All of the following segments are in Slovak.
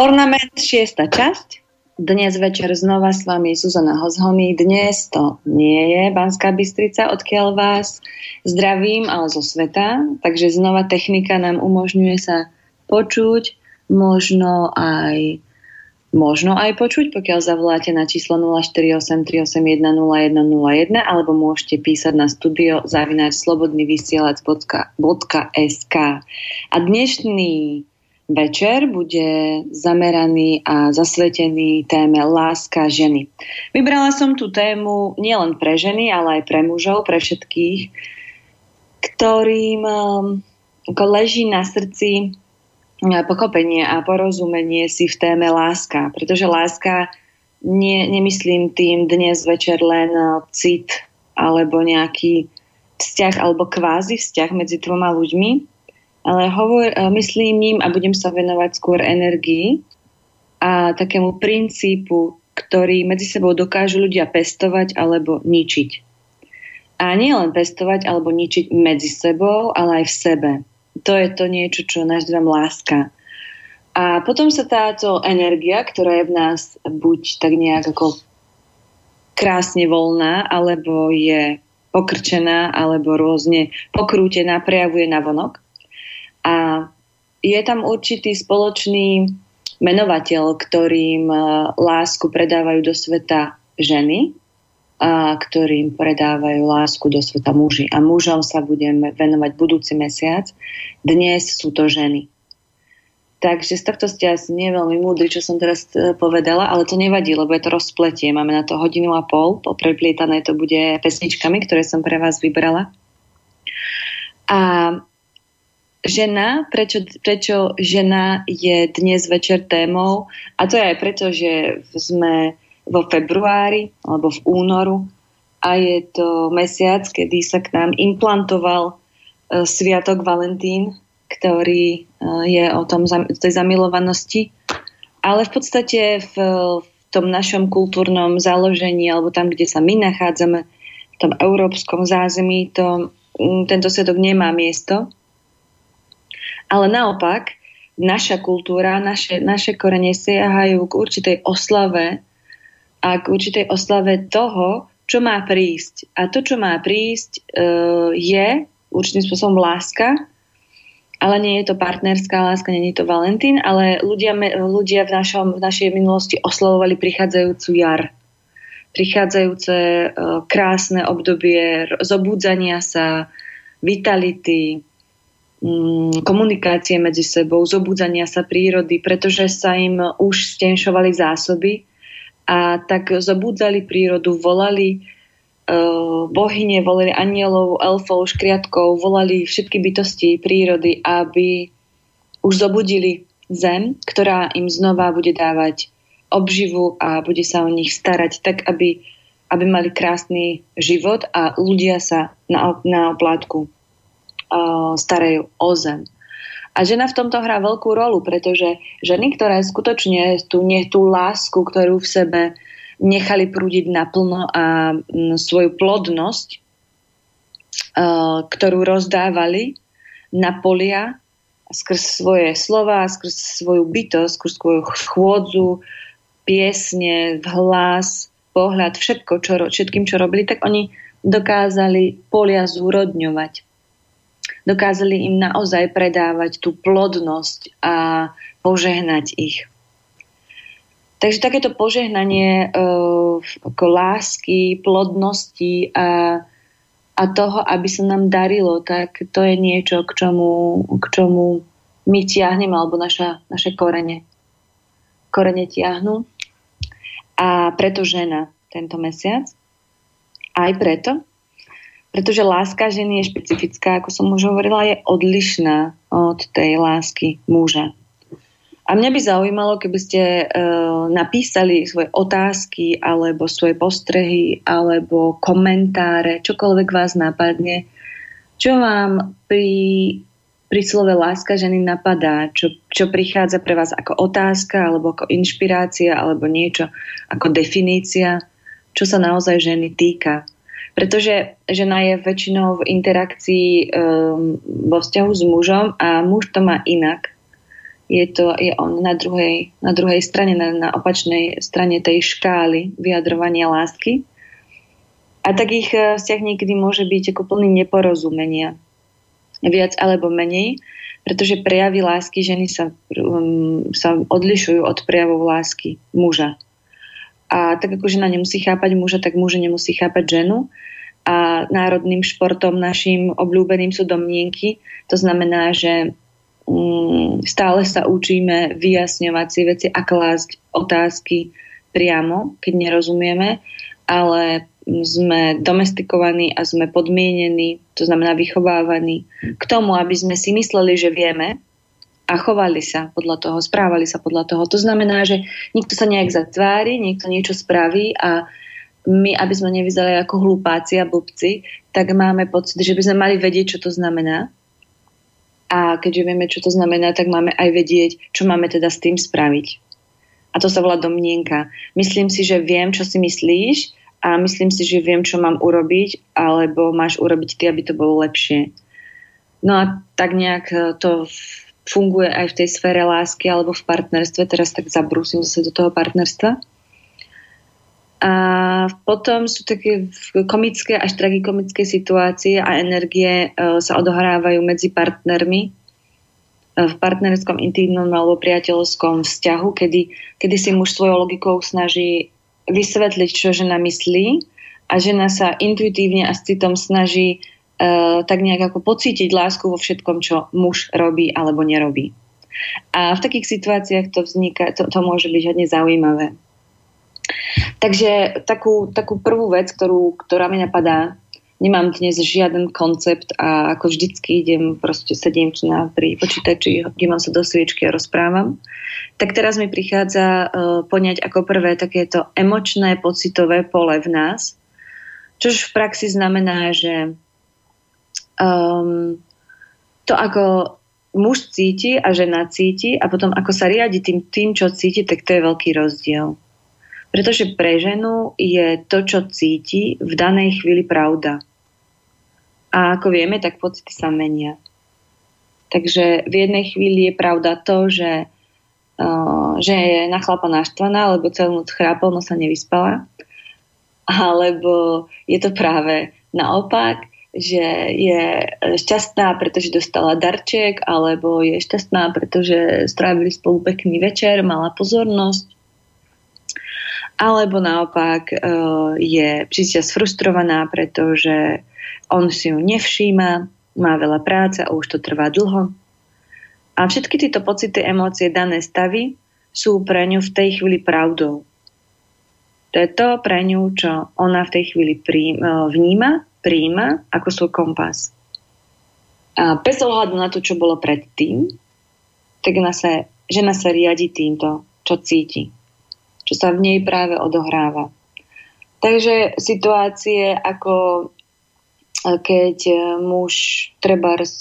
Ornament 6. časť. Dnes večer znova s vami Zuzana Hozhomy. Dnes to nie je Banská Bystrica, odkiaľ vás zdravím, ale zo sveta. Takže znova technika nám umožňuje sa počuť, možno aj počuť, pokiaľ zavoláte na číslo 048 381 0101 alebo môžete písať na studio@slobodnyvysielac.sk. A dnešný večer bude zameraný a zasvetený téme láska ženy. Vybrala som tú tému nielen pre ženy, ale aj pre mužov, pre všetkých, ktorým leží na srdci pochopenie a porozumenie si v téme láska. Pretože láska, nemyslím tým dnes večer len cit alebo nejaký vzťah alebo kvázi vzťah medzi dvoma ľuďmi, ale myslím ním a budem sa venovať skôr energii a takému princípu, ktorý medzi sebou dokážu ľudia pestovať alebo ničiť. A nie len pestovať alebo ničiť medzi sebou, ale aj v sebe. To je to niečo, čo nazývam láska. A potom sa táto energia, ktorá je v nás buď tak nejak ako krásne voľná, alebo je pokrčená, alebo rôzne pokrútená, prejavuje navonok. A je tam určitý spoločný menovateľ, ktorým lásku predávajú do sveta ženy a ktorým predávajú lásku do sveta muži. A mužom sa budeme venovať budúci mesiac. Dnes sú to ženy. Takže z tohto ste asi nie veľmi múdri, čo som teraz povedala, ale to nevadí, lebo je to rozpletie. Máme na to 1,5 hodiny, popreplietané to bude pesničkami, ktoré som pre vás vybrala. A žena, prečo žena je dnes večer témou? A to je aj preto, že sme vo februári alebo v únoru a je to mesiac, kedy sa k nám implantoval sviatok Valentín, ktorý je o tej zamilovanosti. Ale v podstate v tom našom kultúrnom založení alebo tam, kde sa my nachádzame, v tom európskom zázemí, tento sviatok nemá miesto. Ale naopak, naša kultúra, naše korene siahajú k určitej oslave a k určitej oslave toho, čo má prísť. A to, čo má prísť, je určitým spôsobom láska, ale nie je to partnerská láska, nie je to Valentín, ale ľudia v našej minulosti oslavovali prichádzajúcu jar. Prichádzajúce krásne obdobie zobudzania sa, vitality, komunikácie medzi sebou, zobudzania sa prírody, pretože sa im už stenšovali zásoby a tak zobudzali prírodu, volali bohyne, volali anielov, elfov, škriatkov, volali všetky bytosti prírody, aby už zobudili zem, ktorá im znova bude dávať obživu a bude sa o nich starať tak, aby mali krásny život a ľudia sa na oplátku starajú o zem. A žena v tomto hrá veľkú rolu, pretože ženy, ktoré skutočne tú lásku, ktorú v sebe nechali prúdiť naplno a svoju plodnosť, ktorú rozdávali na polia skrz svoje slova, skrz svoju bytosť, skrz svoju chôdzu, piesne, hlas, pohľad, všetkým, čo robili, tak oni dokázali polia zúrodňovať. Dokázali im naozaj predávať tú plodnosť a požehnať ich. Takže takéto požehnanie ako lásky, plodnosti a toho, aby sa nám darilo, tak to je niečo, k čomu my tiahneme, alebo naše korene. Korene tiahnu. A preto žena tento mesiac. Aj pretože láska ženy je špecifická, ako som už hovorila, je odlišná od tej lásky muža. A mňa by zaujímalo, keby ste napísali svoje otázky, alebo svoje postrehy, alebo komentáre, čokoľvek vás napadne, čo vám pri slove láska ženy napadá, čo prichádza pre vás ako otázka, alebo ako inšpirácia, alebo niečo ako definícia, čo sa naozaj ženy týka. Pretože žena je väčšinou v interakcii vo vzťahu s mužom a muž to má inak. je on na druhej strane, na opačnej strane tej škály vyjadrovania lásky. A takých vzťah niekedy môže byť ako plný neporozumenia. Viac alebo menej, pretože prejavy lásky ženy sa odlišujú od prejavov lásky muža. A tak ako žena nemusí chápať muža, tak muž nemusí chápať ženu. A národným športom našim obľúbeným sú domnienky. To znamená, že stále sa učíme vyjasňovať si veci a klásť otázky priamo, keď nerozumieme, ale sme domestikovaní a sme podmienení, to znamená vychovávaní k tomu, aby sme si mysleli, že vieme a chovali sa podľa toho, správali sa podľa toho. To znamená, že niekto sa nejak zatvári, niekto niečo spraví a my, aby sme nevyzerali ako hlupáci a blbci, tak máme pocit, že by sme mali vedieť, čo to znamená. A keďže vieme, čo to znamená, tak máme aj vedieť, čo máme teda s tým spraviť. A to sa volá domnienka. Myslím si, že viem, čo si myslíš a myslím si, že viem, čo mám urobiť, alebo máš urobiť ty, aby to bolo lepšie. No a tak nejak to funguje aj v tej sfére lásky alebo v partnerstve. Teraz tak zabrúsim zase do toho partnerstva. A potom sú také komické až tragikomické situácie a energie sa odohrávajú medzi partnermi v partnerskom, intímnom alebo priateľskom vzťahu, kedy si muž svojou logikou snaží vysvetliť, čo žena myslí a žena sa intuitívne a s citom snaží tak nejak ako pocítiť lásku vo všetkom, čo muž robí alebo nerobí. A v takých situáciách to vzniká, to môže byť hodne zaujímavé. Takže takú prvú vec, ktorá mi napadá, nemám dnes žiaden koncept a ako vždycky sedím pri počítači, dívam sa do sviečky a rozprávam. Tak teraz mi prichádza poňať ako prvé takéto emočné, pocitové pole v nás, čož v praxi znamená, že to ako muž cíti a žena cíti a potom ako sa riadi tým, čo cíti, tak to je veľký rozdiel. Pretože pre ženu je to, čo cíti, v danej chvíli pravda. A ako vieme, tak pocity sa menia. Takže v jednej chvíli je pravda to, že je na chlapa naštvaná, lebo celú noc chrápol, no sa nevyspala. Alebo je to práve naopak, že je šťastná, pretože dostala darček, alebo je šťastná, pretože strávili spolu pekný večer, mala pozornosť. Alebo naopak je príčas frustrovaná, pretože on si ju nevšíma, má veľa práce a už to trvá dlho. A všetky tieto pocity, emócie, dané stavy sú pre ňu v tej chvíli pravdou. To je to pre ňu, čo ona v tej chvíli vníma, prijíma ako svoj kompas. A bez ohľadu na to, čo bolo predtým, tak žena sa riadi týmto, čo cíti, čo sa v nej práve odohráva. Takže situácie ako keď muž trebárs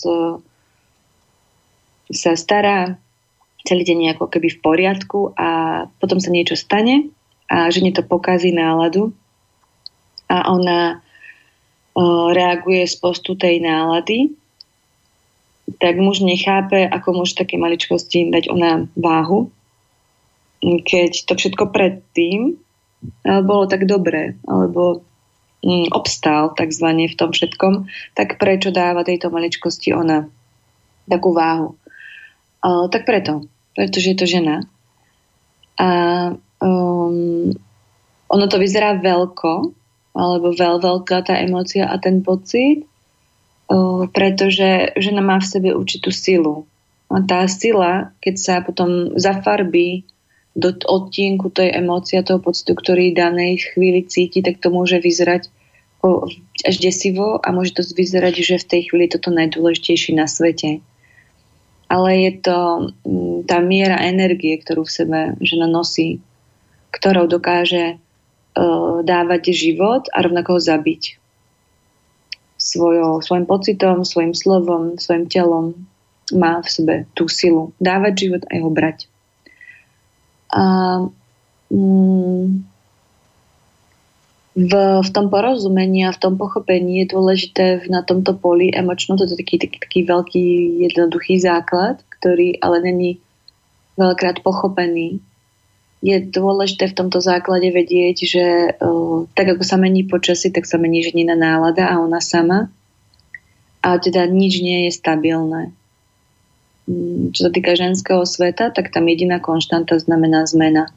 sa stará celý deň ako keby v poriadku a potom sa niečo stane a žene to pokazí náladu a ona reaguje z postu tej nálady, tak muž nechápe, ako môže také maličkosti dať ona váhu, keď to všetko predtým bolo tak dobré, alebo obstál takzvané v tom všetkom, tak prečo dáva tejto maličkosti ona takú váhu? Tak pretože je to žena. A ono to vyzerá veľko, alebo veľká tá emócia a ten pocit, pretože žena má v sebe určitú silu. A tá sila, keď sa potom zafarbí do odtienku tej emócie, toho pocitu, ktorý danej chvíli cíti, tak to môže vyzerať až desivo a môže to vyzerať, že v tej chvíli je toto najdôležitejšie na svete. Ale je to tá miera energie, ktorú v sebe žena nosí, ktorou dokáže dávať život a rovnako ho zabiť. Svojim pocitom, svojim slovom, svojim telom má v sebe tú silu dávať život a ho brať. A v tom porozumení a v tom pochopení je dôležité na tomto poli emočno, to je taký veľký, jednoduchý základ, ktorý ale není veľakrát pochopený. Je dôležité v tomto základe vedieť, že tak ako sa mení počasie, tak sa mení ženina nálada a ona sama. A teda nič nie je stabilné. Čo sa týka ženského sveta, tak tam jediná konštanta znamená zmena.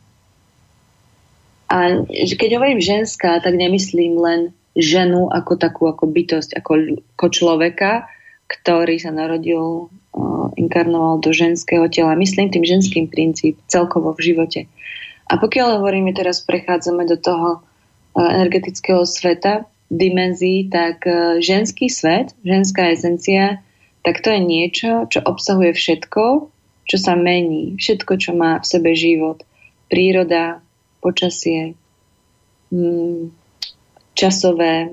A keď hovorím ženská, tak nemyslím len ženu ako takú, ako bytosť, ako človeka, ktorý sa narodil, inkarnoval do ženského tela. Myslím tým ženským princíp celkovo v živote. A pokiaľ hovoríme, teraz prechádzame do toho energetického sveta, dimenzií, tak ženský svet, ženská esencia, tak to je niečo, čo obsahuje všetko, čo sa mení, všetko, čo má v sebe život. Príroda, počasie, časové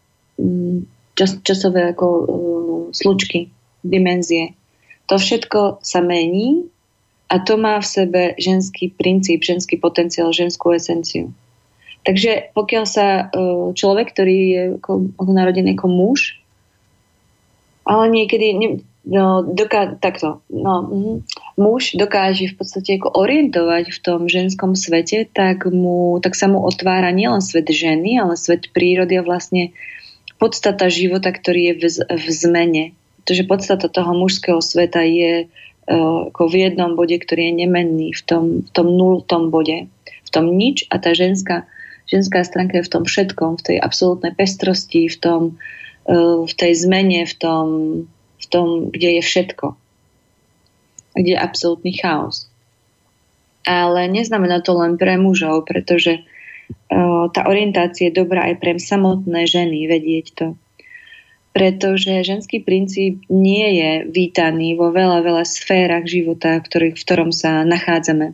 ako slučky, dimenzie. To všetko sa mení a to má v sebe ženský princíp, ženský potenciál, ženskú esenciu. Takže pokiaľ sa človek, ktorý je ako narodený ako muž, ale niekedy muž dokáže v podstate ako orientovať v tom ženskom svete, tak sa mu otvára nielen svet ženy, ale svet prírody a vlastne podstata života, ktorý je v zmene. Pretože podstata toho mužského sveta je ako v jednom bode, ktorý je nemenný, v tom nultom bode, v tom nič, a tá ženská stránka je v tom všetkom, v tej absolútnej pestrosti, v tej zmene, v tom, kde je všetko. Kde je absolútny chaos. Ale neznamená to len pre mužov, pretože tá orientácia je dobrá aj pre samotné ženy, vedieť to. Pretože ženský princíp nie je vítaný vo veľa sférach života, v ktorom sa nachádzame.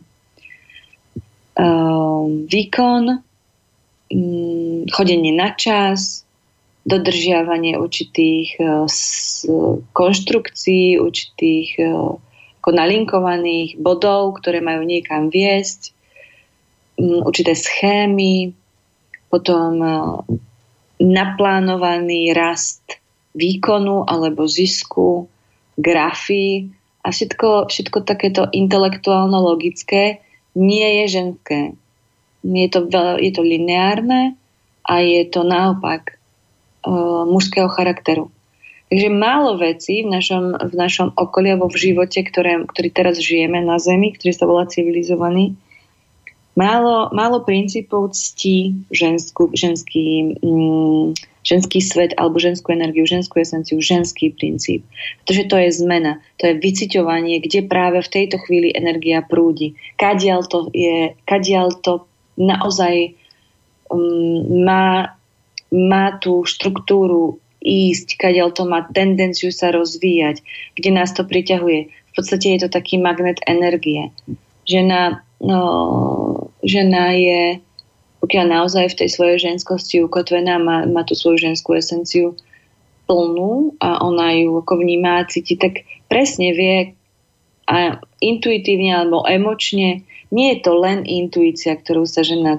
Výkon, chodenie na čas, dodržiavanie určitých konštrukcií, určitých ako nalinkovaných bodov, ktoré majú niekam viesť, určité schémy, potom naplánovaný rast výkonu alebo zisku, grafy a všetko takéto intelektuálno-logické nie je ženské. Je to lineárne a je to naopak mužského charakteru. Takže málo vecí v našom okolí alebo v živote, ktorý teraz žijeme na Zemi, ktorý sa volá civilizovaný, málo princípov ctí ženský svet alebo ženskú energiu, ženskú esenciu, ženský princíp. Pretože to je zmena, to je vyciťovanie, kde práve v tejto chvíli energia prúdi. Kadiaľ to naozaj má tú štruktúru ísť, kadiaľ to má tendenciu sa rozvíjať, kde nás to priťahuje. V podstate je to taký magnet energie. Žena je, pokiaľ naozaj v tej svojej ženskosti ukotvená, má tú svoju ženskú esenciu plnú a ona ju ako vníma a cíti, tak presne vie a intuitívne alebo emočne, nie je to len intuícia, ktorú sa žena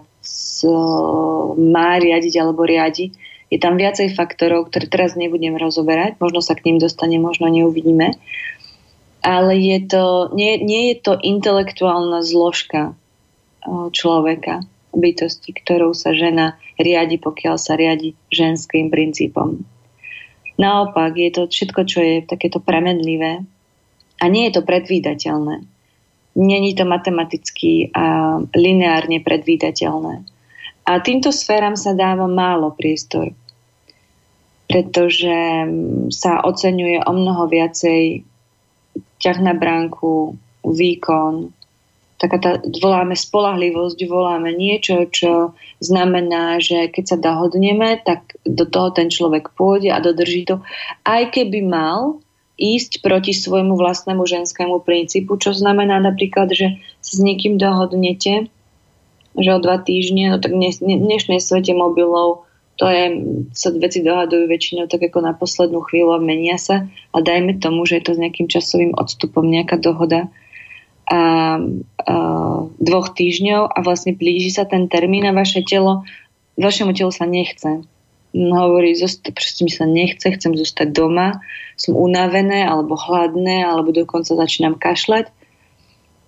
má riadiť alebo riadi. Je tam viacej faktorov, ktoré teraz nebudem rozoberať. Možno sa k ním dostane, možno neuvidíme. Ale nie je to intelektuálna zložka človeka, bytosti, ktorou sa žena riadi, pokiaľ sa riadi ženským princípom. Naopak, je to všetko, čo je takéto premenlivé a nie je to predvídateľné. Není to matematicky a lineárne predvídateľné. A týmto sféram sa dáva málo priestor, pretože sa oceňuje o mnoho viacej ťah na bránku, výkon, voláme spolahlivosť, voláme niečo, čo znamená, že keď sa dohodneme, tak do toho ten človek pôjde a dodrží to, aj keby mal ísť proti svojmu vlastnému ženskému princípu, čo znamená napríklad, že sa s niekým dohodnete, že o 2 týždne, no tak v dnešnej svete mobilov sa veci dohadujú väčšinou tak ako na poslednú chvíľu a menia sa a dajme tomu, že je to s nejakým časovým odstupom nejaká dohoda a 2 týždňov a vlastne blíži sa ten termín a vašemu telu sa nechce. Hovorí, proste mi sa nechce, chcem zostať doma, som unavené alebo hladné, alebo dokonca začínam kašľať.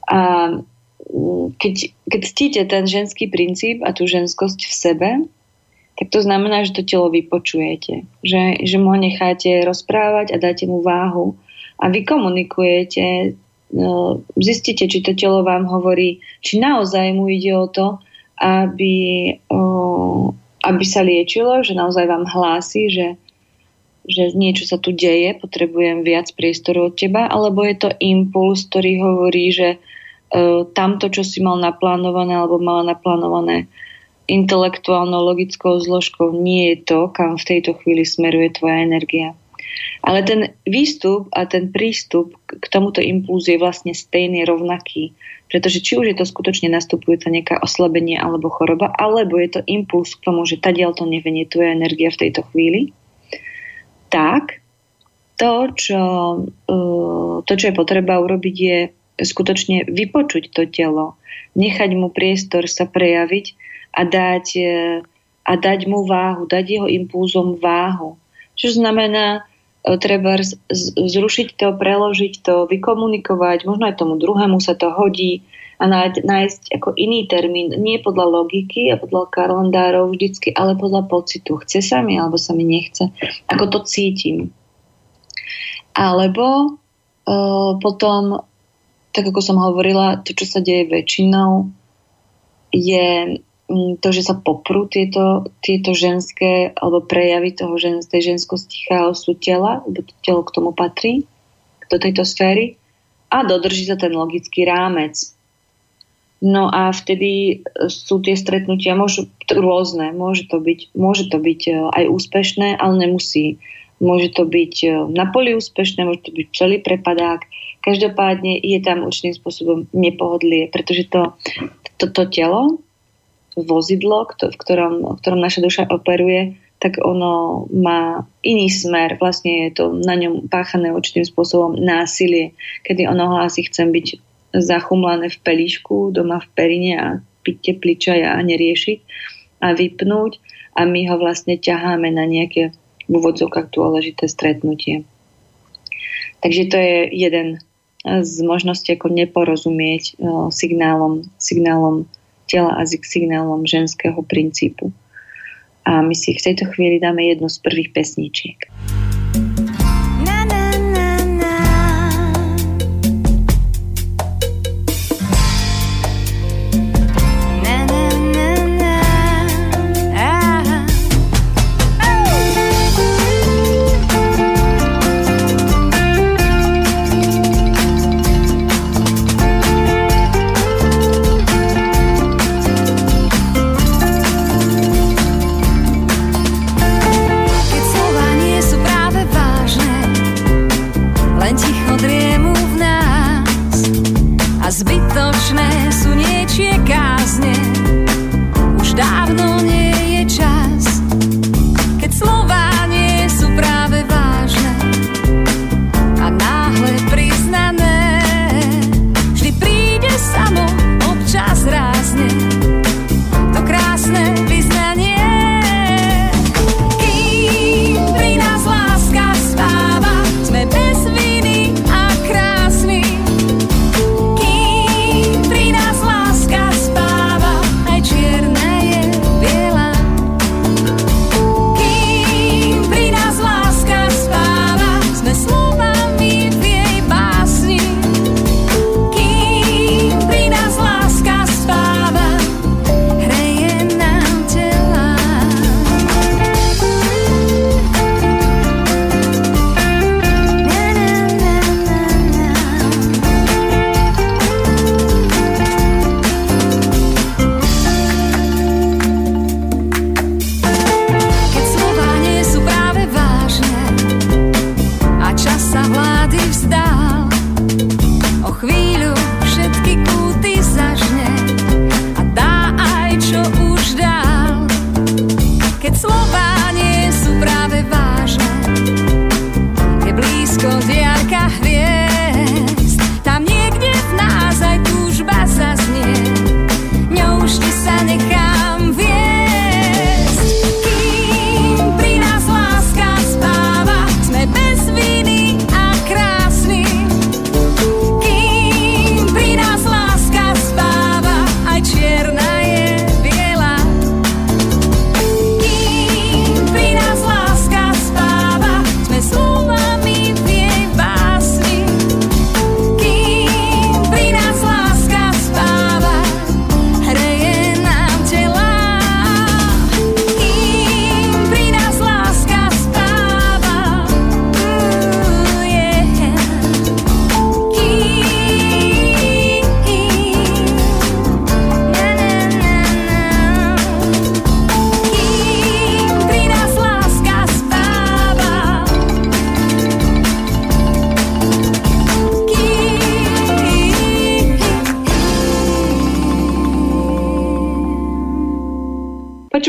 A keď ctíte ten ženský princíp a tú ženskosť v sebe, tak to znamená, že to telo vypočujete. Že mu ho necháte rozprávať a dáte mu váhu a vy komunikujete, zistíte, či to telo vám hovorí, či naozaj mu ide o to, aby sa liečilo, že naozaj vám hlási, že niečo sa tu deje, potrebujem viac priestoru od teba, alebo je to impuls, ktorý hovorí, že tamto, čo si mal naplánované alebo mala naplánované intelektuálnou, logickou zložkou, nie je to, kam v tejto chvíli smeruje tvoja energia. Ale ten výstup a ten prístup k tomuto impulzu je vlastne stejný, rovnaký. Pretože či už je to skutočne nastupujúca nejaká oslabenie alebo choroba, alebo je to impuls k tomu, že tadiaľ to nevenie tvoja energia v tejto chvíli, tak to, čo je potreba urobiť, je skutočne vypočuť to telo, nechať mu priestor sa prejaviť a dať mu váhu, dať jeho impulzom váhu. Čo znamená treba zrušiť to, preložiť to, vykomunikovať, možno aj tomu druhému sa to hodí a nájsť ako iný termín, nie podľa logiky a podľa kalendárov vždycky, ale podľa pocitu. Chce sa mi, alebo sa mi nechce. Ako to cítim. Alebo potom, tak ako som hovorila, to, čo sa deje väčšinou, je to, že sa poprú tieto ženské alebo prejavy tej ženskosti chaosu tela, lebo to telo k tomu patrí, do tejto sféry, a dodrží sa ten logický rámec. No a vtedy sú tie stretnutia rôzne. Môže to byť aj úspešné, ale nemusí. Môže to byť na poli úspešné, môže to byť celý prepadák. Každopádne je tam určitým spôsobom nepohodlie, pretože to telo, vozidlo, v ktorom naša duša operuje, tak ono má iný smer. Vlastne je to na ňom páchané určitým spôsobom násilie, kedy ono hlási, chcem byť zachumlané v pelíšku, doma v perine a piť teplý čaj a neriešiť a vypnúť, a my ho vlastne ťaháme na nejaké v úvodzovkách dôležité stretnutie. Takže to je jeden z možností, ako neporozumieť signálom tela a signálom ženského princípu. A my si v tejto chvíli dáme jednu z prvých pesničiek. Kým pri nás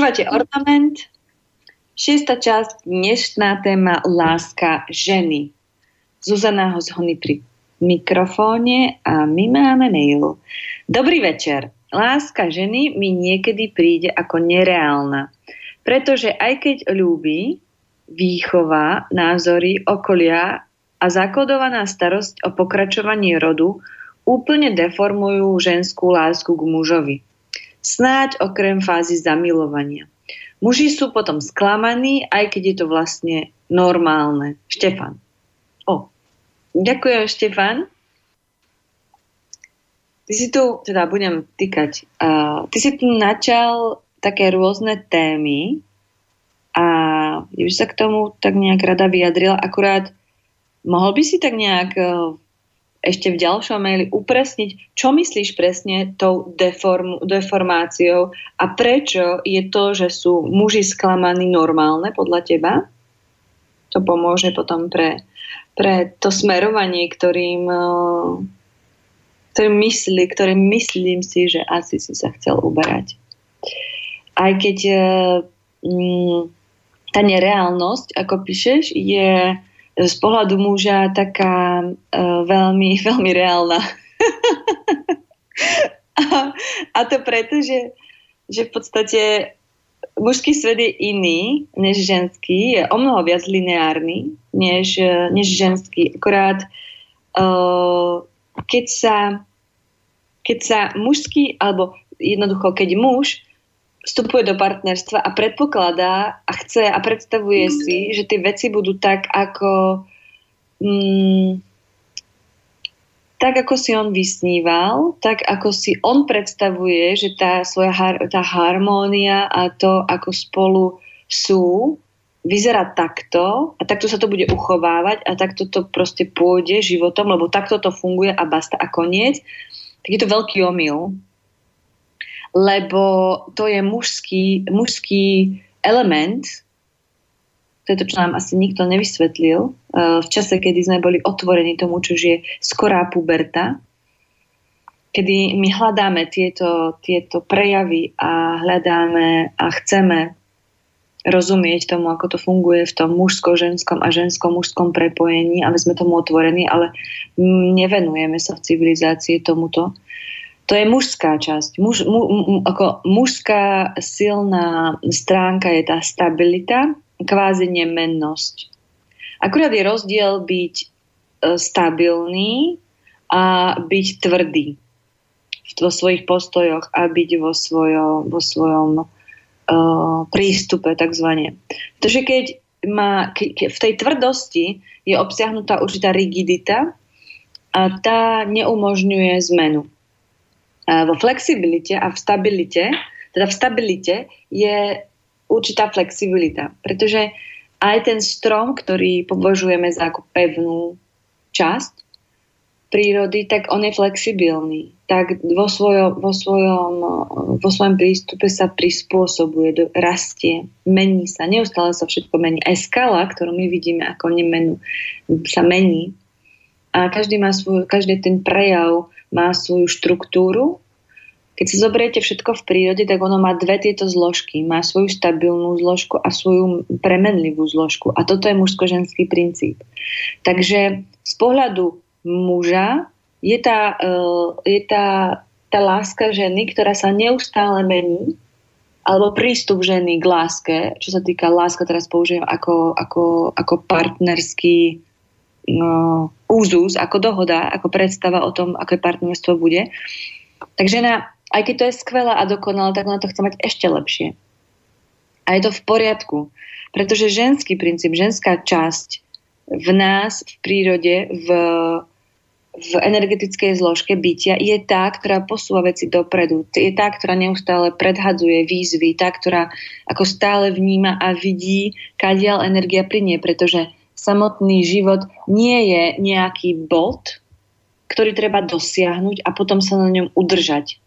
Počúvate Ornament, 6. časť, dnešná téma láska ženy. Zuzana Hozhony pri mikrofóne a my máme mail. Dobrý večer. Láska ženy mi niekedy príde ako nereálna, pretože aj keď ľúbi, výchova, názory, okolia a zakodovaná starosť o pokračovanie rodu úplne deformujú ženskú lásku k mužovi. Snáď okrem fázy zamilovania. Muži sú potom sklamaní, aj keď je to vlastne normálne. Štefan. Ďakujem, Štefan. Ty si tu, teda budem týkať, ty si tu načal také rôzne témy a ja by sa k tomu tak nejak rada vyjadrila. Akurát mohol by si tak nejak ešte v ďalšom maili upresniť, čo myslíš presne tou deformáciou a prečo je to, že sú muži sklamaní normálne podľa teba? To pomôže potom pre to smerovanie, ktorým myslím si, že asi si sa chcel uberať. Aj keď tá nereálnosť, ako píšeš, je z pohľadu muža taká veľmi, veľmi reálna. a to preto, že v podstate mužský svet je iný než ženský, je o mnoho viac lineárny než ženský. Akorát keď sa mužský, alebo jednoducho keď muž vstupuje do partnerstva a predpokladá a chce a predstavuje si, že tie veci budú tak, ako si on vysníval, tak ako si on predstavuje, že tá harmónia a to, ako spolu sú, vyzerá takto a takto sa to bude uchovávať a takto to proste pôjde životom, lebo takto to funguje a basta a koniec, tak je to veľký omyl. Lebo to je mužský element, to je to, čo nám asi nikto nevysvetlil, v čase, kedy sme boli otvorení tomu, čo je skorá puberta, kedy my hľadáme tieto prejavy a hľadáme a chceme rozumieť tomu, ako to funguje v tom mužsko-ženskom a žensko-mužskom prepojení, ale sme tomu otvorení, ale nevenujeme sa v civilizácii tomuto. To je mužská časť. Mužská silná stránka je tá stabilita, kvázi nemennosť. Akurát je rozdiel byť stabilný a byť tvrdý vo svojich postojoch a byť vo svojom prístupe takzvané. Pretože keď v tej tvrdosti je obsiahnutá určitá rigidita a tá neumožňuje zmenu. Vo flexibilite a v stabilite je určitá flexibilita, pretože aj ten strom, ktorý považujeme za ako pevnú časť prírody, tak on je flexibilný. Tak vo svojom prístupe sa prispôsobuje, rastie, mení sa, neustále sa všetko mení. Aj skala, ktorú my vidíme ako nemenu, sa mení. A každý ten prejav má svoju štruktúru. Keď si zoberiete všetko v prírode, tak ono má dve tieto zložky. Má svoju stabilnú zložku a svoju premenlivú zložku. A toto je mužsko-ženský princíp. Takže z pohľadu muža je tá láska ženy, ktorá sa neustále mení, alebo prístup ženy k láske, čo sa týka láska, teraz použijem ako partnerský úzus, ako dohoda, ako predstava o tom, aké partnerstvo bude. Tak žena, aj keď to je skvelá a dokonalá, tak ona to chce mať ešte lepšie. A je to v poriadku. Pretože ženský princíp, ženská časť v nás, v prírode, v energetickej zložke bytia je tá, ktorá posúva veci dopredu. Je tá, ktorá neustále predhadzuje výzvy, tá, ktorá ako stále vníma a vidí, kadiaľ energia plynie, pretože samotný život nie je nejaký bod, ktorý treba dosiahnuť a potom sa na ňom udržať.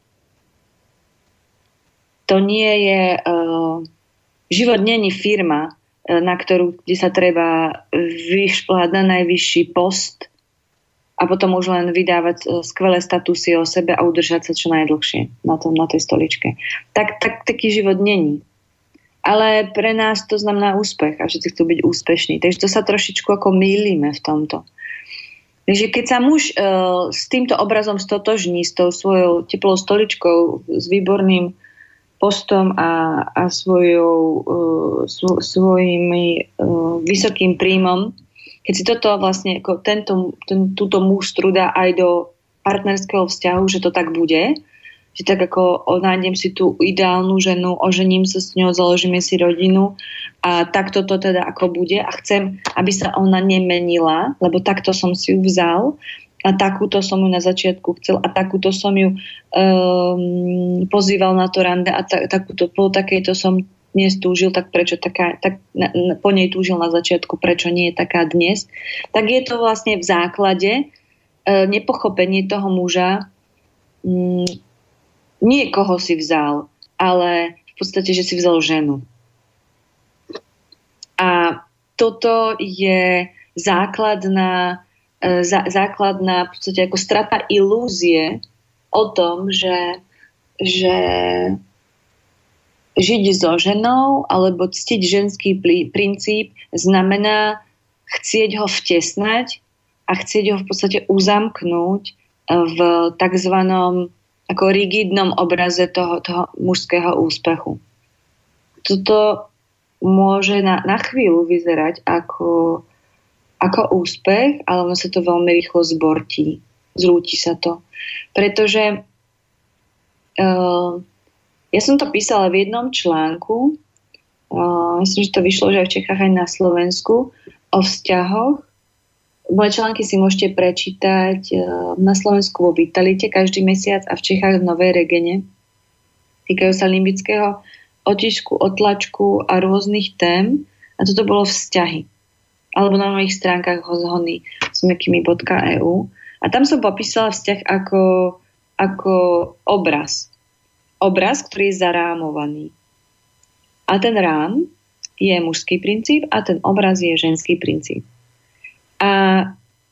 To nie je... život nie je firma, kde sa treba vyšplhať na najvyšší post a potom už len vydávať skvelé statusy o sebe a udržať sa čo najdlhšie na tej stoličke. Taký život není. Ale pre nás to znamená úspech a všetci chcú byť úspešní. Takže to sa trošičku ako mýlime v tomto. Takže keď sa muž s týmto obrazom stotožní, s tou svojou teplou stoličkou, s výborným postom a svojimi vysokým príjmom, keď si toto vlastne ako túto mužstru dá aj do partnerského vzťahu, že to tak bude, že tak ako nájdem si tú ideálnu ženu, ožením sa s ňou, založíme si rodinu a takto to teda ako bude a chcem, aby sa ona nemenila, lebo takto som si ju vzal a takúto som ju na začiatku chcel a takúto som ju pozýval na to rande a po takejto som dnes túžil, tak prečo po nej túžil na začiatku, prečo nie je taká dnes, tak je to vlastne v základe nepochopenie toho muža, nie koho si vzal, ale v podstate, že si vzal ženu. A toto je základná v podstate ako strata ilúzie o tom, že žiť so ženou alebo ctiť ženský princíp znamená chcieť ho vtesnať a chcieť ho v podstate uzamknúť v takzvanom ako rigidnom obraze toho mužského úspechu. Toto môže na chvíľu vyzerať ako úspech, ale ono sa to veľmi rýchlo zbortí. Zrúti sa to. Pretože ja som to písala v jednom článku, myslím, že to vyšlo že aj v Čechách aj na Slovensku, o vzťahoch. Moje články si môžete prečítať na Slovensku vo Vitalite každý mesiac a v Čechách v Novej Regene. Týkajú sa limbického otisku, otlačku a rôznych tém. A toto bolo vzťahy. Alebo na mojich stránkach hozhony.eu. A tam som popísala vzťah ako obraz. Obraz, ktorý je zarámovaný. A ten rám je mužský princíp a ten obraz je ženský princíp. A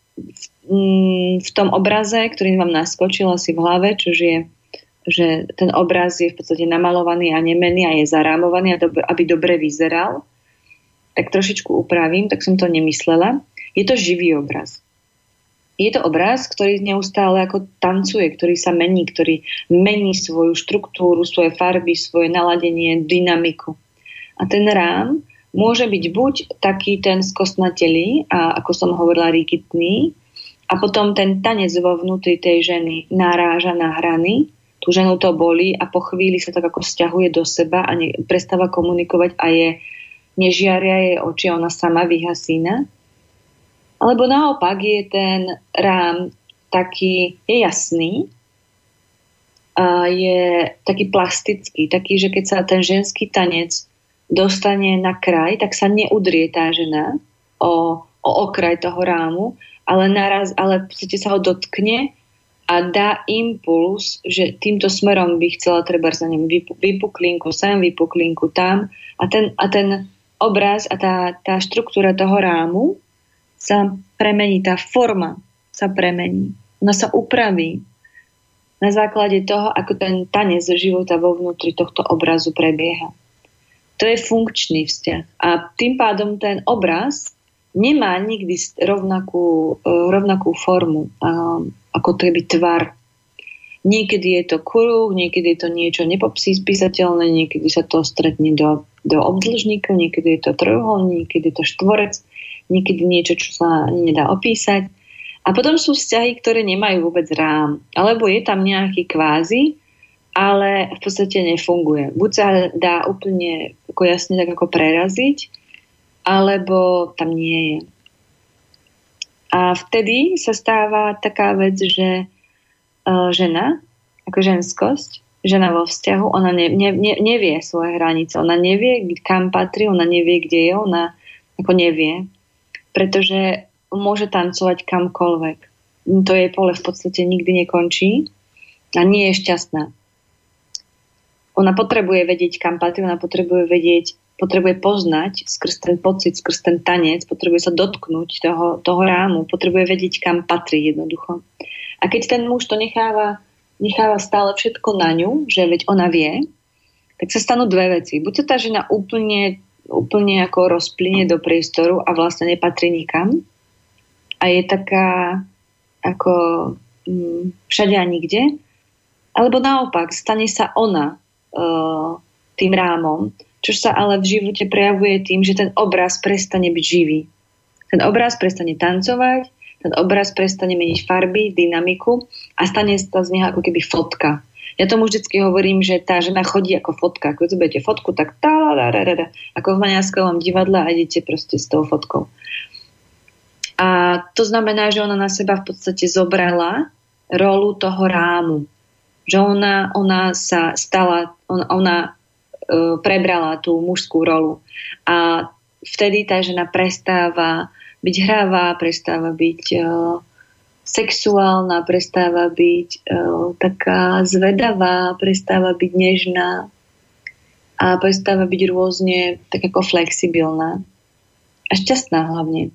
v tom obraze, ktorý vám naskočil asi v hlave, že ten obraz je v podstate namalovaný a nemenný a je zarámovaný, aby dobre vyzeral, tak trošičku upravím, tak som to nemyslela. Je to živý obraz. Je to obraz, ktorý neustále ako tancuje, ktorý sa mení, ktorý mení svoju štruktúru, svoje farby, svoje naladenie, dynamiku. A ten rám môže byť buď taký ten skostnatelý a ako som hovorila rigidný a potom ten tanec vo vnútri tej ženy naráža na hrany, tú ženu to bolí a po chvíli sa tak ako sťahuje do seba a prestáva komunikovať a nežiaria jej oči a ona sama vyhasína. Alebo naopak je ten rám taký, je jasný a je taký plastický, taký, že keď sa ten ženský tanec dostane na kraj, tak sa neudrie tá žena o okraj toho rámu, ale v podstate sa ho dotkne a dá impuls, že týmto smerom by chcela treba za ním vypuklinku sem, vypuklinku tam a ten obraz a tá štruktúra toho rámu sa premení, tá forma sa premení. Ona sa upraví na základe toho, ako ten tanec života vo vnútri tohto obrazu prebieha. To je funkčný vzťah. A tým pádom ten obraz nemá nikdy rovnakú formu, ako to je tvar. Niekedy je to kruh, niekedy je to niečo nepopísateľné, niekedy sa to stretne do obdĺžnikov, niekedy je to trojuholník, niekedy je to štvorec, niekedy niečo, čo sa nedá opísať. A potom sú vzťahy, ktoré nemajú vôbec rám. Alebo je tam nejaký kvázi, ale v podstate nefunguje. Buď sa dá úplne ako jasne tak ako preraziť, alebo tam nie je. A vtedy sa stáva taká vec, že žena, ako ženskosť, žena vo vzťahu, ona nevie svoje hranice, ona nevie, kam patrí, ona nevie, kde je, ona ako nevie, pretože môže tancovať kamkoľvek. To jej pole v podstate nikdy nekončí a nie je šťastná. Ona potrebuje vedieť, kam patrí, ona potrebuje poznať skrz ten pocit, skrz ten tanec, potrebuje sa dotknúť toho rámu, potrebuje vedieť, kam patrí jednoducho. A keď ten muž to necháva stále všetko na ňu, že veď ona vie, tak sa stanú dve veci. Buď sa tá žena úplne ako rozplynie do priestoru a vlastne nepatrí nikam a je taká ako všade a nikde, alebo naopak, stane sa ona tým rámom, čo sa ale v živote prejavuje tým, že ten obraz prestane byť živý. Ten obraz prestane tancovať, ten obraz prestane meniť farby, dynamiku a stane sa z neho ako keby fotka. Ja tomu vždycky hovorím, že tá žena chodí ako fotka. Ako zoberiete fotku, tak ako v Maňarskovom divadle a idete proste s tou fotkou. A to znamená, že ona na seba v podstate zobrala rolu toho rámu. Že ona sa stala, ona prebrala tú mužskú rolu. A vtedy tá žena prestáva byť hravá, prestáva byť sexuálna, prestáva byť taká zvedavá, prestáva byť nežná a prestáva byť rôzne tak ako flexibilná a šťastná hlavne.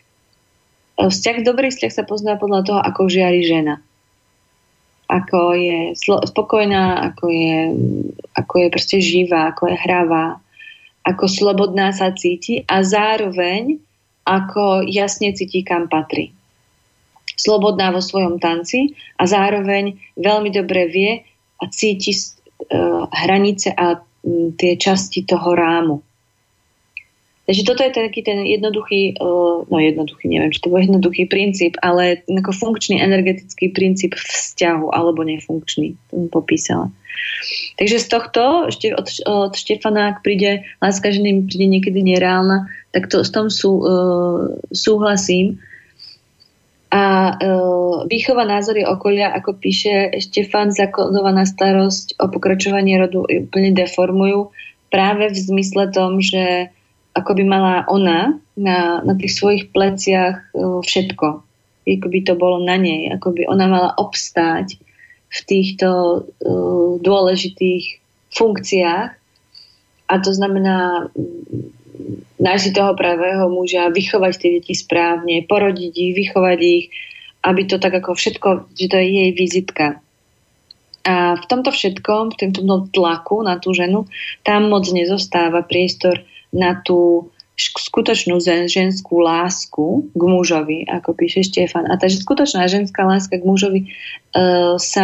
Dobrý vzťah sa pozná podľa toho, ako žiari žena. Ako je spokojná, ako je proste živá, ako je hravá, ako slobodná sa cíti a zároveň ako jasne cíti, kam patrí. Slobodná vo svojom tanci a zároveň veľmi dobre vie a cíti hranice a tie časti toho rámu. Takže toto je taký ten jednoduchý, neviem, či to bol jednoduchý princíp, ale ako funkčný energetický princíp vzťahu, alebo nefunkčný, to mu popísala. Takže z tohto, od Štefana, ak príde láska ženy, príde niekedy nereálna, tak s tom súhlasím. A výchova názory okolia, ako píše Štefan, zakódovaná starosť o pokračovanie rodu úplne deformujú práve v zmysle tom, že ako by mala ona na tých svojich pleciach všetko. Ako by to bolo na nej. Ako by ona mala obstáť v týchto dôležitých funkciách. A to znamená nájsť si toho pravého muža, vychovať tie deti správne, porodiť ich, vychovať ich, aby to tak ako všetko, že to je jej vizitka. A v tomto všetkom, v tomto tlaku na tú ženu, tam moc nezostáva priestor na tú skutočnú ženskú lásku k mužovi, ako píše Štefan. A tá skutočná ženská láska k mužovi sa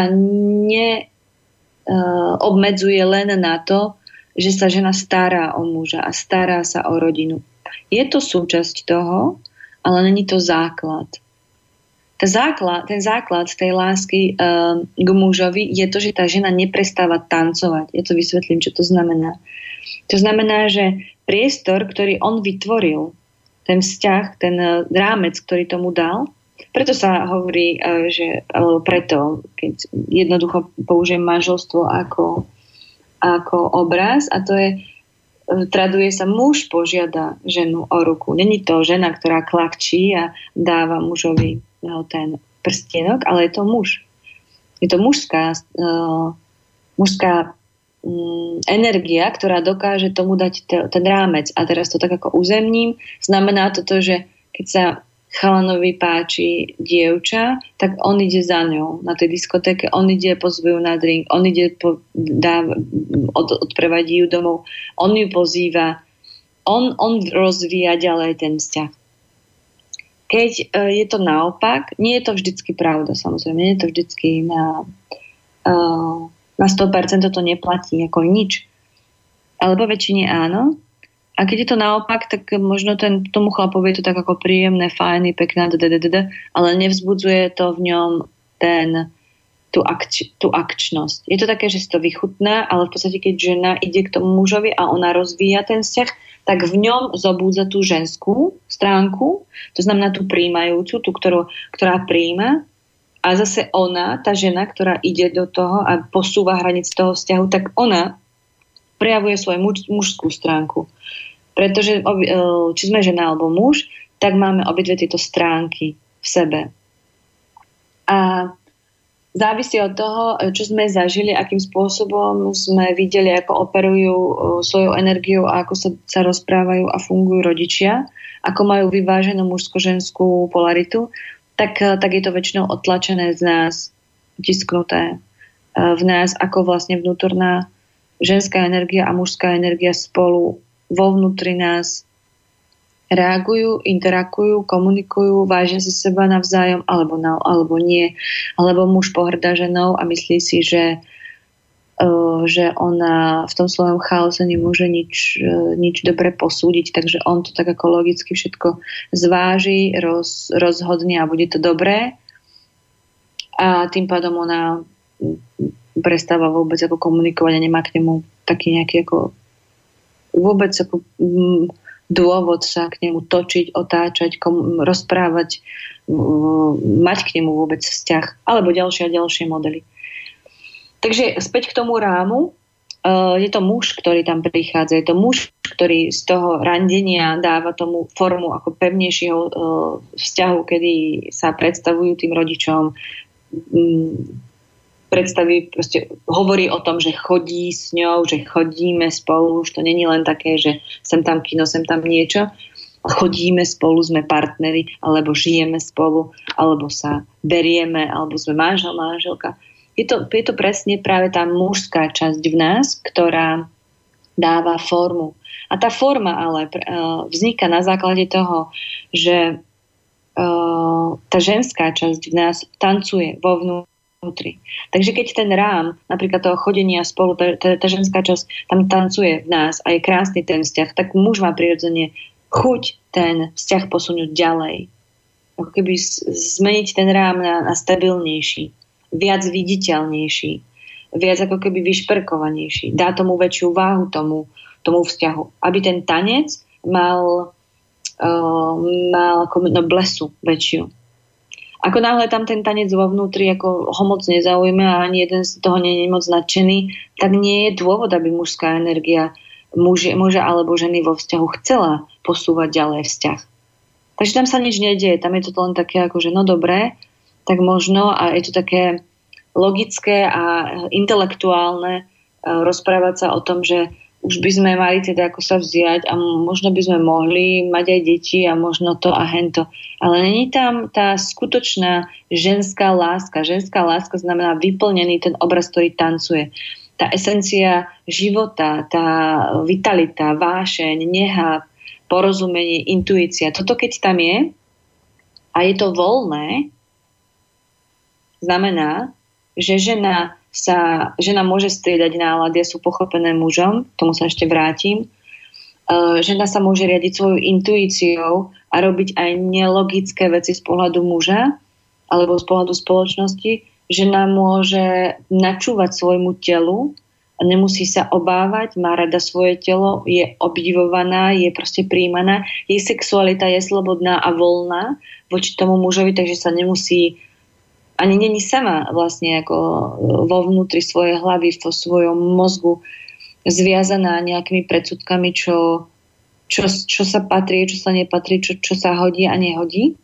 neobmedzuje len na to, že sa žena stará o muža a stará sa o rodinu. Je to súčasť toho, ale není to základ. Ten základ tej lásky k mužovi je to, že tá žena neprestáva tancovať. Ja to vysvetlím, čo to znamená. To znamená, že priestor, ktorý on vytvoril, ten vzťah, ten rámec, ktorý tomu dal, preto sa hovorí, že preto, keď jednoducho použijem manželstvo ako obraz, a to je, traduje sa, muž požiada ženu o ruku. Není to žena, ktorá klakčí a dáva mužovi ten prstienok, ale je to muž. Je to mužská energia, ktorá dokáže tomu dať ten rámec. A teraz to tak ako uzemním. Znamená to, že keď sa chalanovi páči dievča, tak on ide za ňou na tej diskotéke, on ide pozve ju na drink, on ide odprevadí ju domov, on ju pozýva, on rozvíja ďalej ten vzťah. Keď je to naopak, nie je to vždycky pravda, samozrejme, nie je to vždycky na 100% to neplatí ako nič. Ale po väčšine áno. A keď je to naopak, tak možno tomu chlapovi je to tak ako príjemné, fajný, pekná, ale nevzbudzuje to v ňom tú akčnosť. Je to také, že si to vychutná, ale v podstate, keď žena ide k tomu mužovi a ona rozvíja ten vzťah, tak v ňom zobúdza tú ženskú stránku, to znamená tú príjmajúcu, tú, ktorá príjma. A zase ona, tá žena, ktorá ide do toho a posúva hranic toho vzťahu, tak ona prejavuje svoju mužskú stránku. Pretože či sme žena alebo muž, tak máme obidve tieto stránky v sebe. A závisí od toho, čo sme zažili, akým spôsobom sme videli, ako operujú svojou energiou a ako sa rozprávajú a fungujú rodičia, ako majú vyváženú mužsko-ženskú polaritu, tak je to väčšinou odtlačené z nás, tisknuté v nás ako vlastne vnútorná ženská energia a mužská energia spolu vo vnútri nás reagujú, interakujú, komunikujú, vážia si seba navzájom, alebo nie. Alebo muž pohrdá ženou a myslí si, že ona v tom svojom chaose nemôže nič dobre posúdiť, takže on to tak ako logicky všetko zváži, rozhodne a bude to dobré. A tým pádom ona prestáva vôbec ako komunikovať a nemá k nemu taký nejaký ako vôbec ako dôvod sa k nemu točiť, otáčať, rozprávať, mať k nemu vôbec vzťah, alebo ďalšie a ďalšie modely. Takže späť k tomu rámu. Je to muž, ktorý tam prichádza. Je to muž, ktorý z toho randenia dáva tomu formu ako pevnejšieho vzťahu, kedy sa predstavujú tým rodičom, hovorí o tom, že chodí s ňou, že chodíme spolu, už to není len také, že sem tam kino, sem tam niečo. Chodíme spolu, sme partneri, alebo žijeme spolu, alebo sa berieme, alebo sme manžel, manželka. Je to presne práve tá mužská časť v nás, ktorá dáva formu. A tá forma ale vzniká na základe toho, že tá ženská časť v nás tancuje vo vnútri. Takže keď ten rám, napríklad toho chodenia spolu, tá ženská časť tam tancuje v nás a je krásny ten vzťah, tak muž má prirodzene chuť ten vzťah posunúť ďalej. Ako keby zmeniť ten rám na stabilnejší, viac viditeľnejší, viac ako keby vyšperkovanejší. Dá tomu väčšiu váhu tomu vzťahu. Aby ten tanec mal ako blesu väčšiu. Ako náhle tam ten tanec vo vnútri ako ho moc nezaujme a ani jeden z toho nie je moc nadšený, tak nie je dôvod, aby mužská energia muža alebo ženy vo vzťahu chcela posúvať ďalej vzťah. Takže tam sa nič nedieje. Tam je to len také ako, že no dobré, tak možno, a je to také logické a intelektuálne rozprávať sa o tom, že už by sme mali teda ako sa vziať a možno by sme mohli mať aj deti a možno to a hento. Ale není tam tá skutočná ženská láska. Ženská láska znamená vyplnený ten obraz, ktorý tancuje. Tá esencia života, tá vitalita, vášeň, neha, porozumenie, intuícia. Toto keď tam je a je to voľné, znamená, že žena môže striedať nálady a sú pochopené mužom, k tomu sa ešte vrátim. Žena sa môže riadiť svojou intuíciou a robiť aj nelogické veci z pohľadu muža alebo z pohľadu spoločnosti. Žena môže načúvať svojmu telu a nemusí sa obávať, má rada svoje telo, je obdivovaná, je proste prijímaná. Jej sexualita je slobodná a voľná voči tomu mužovi, takže sa nemusí ani není sama vlastne ako vo vnútri svojej hlavy, vo svojom mozgu zviazaná nejakými predsudkami, čo sa patrí, čo sa nepatrí, čo sa hodí a nehodí.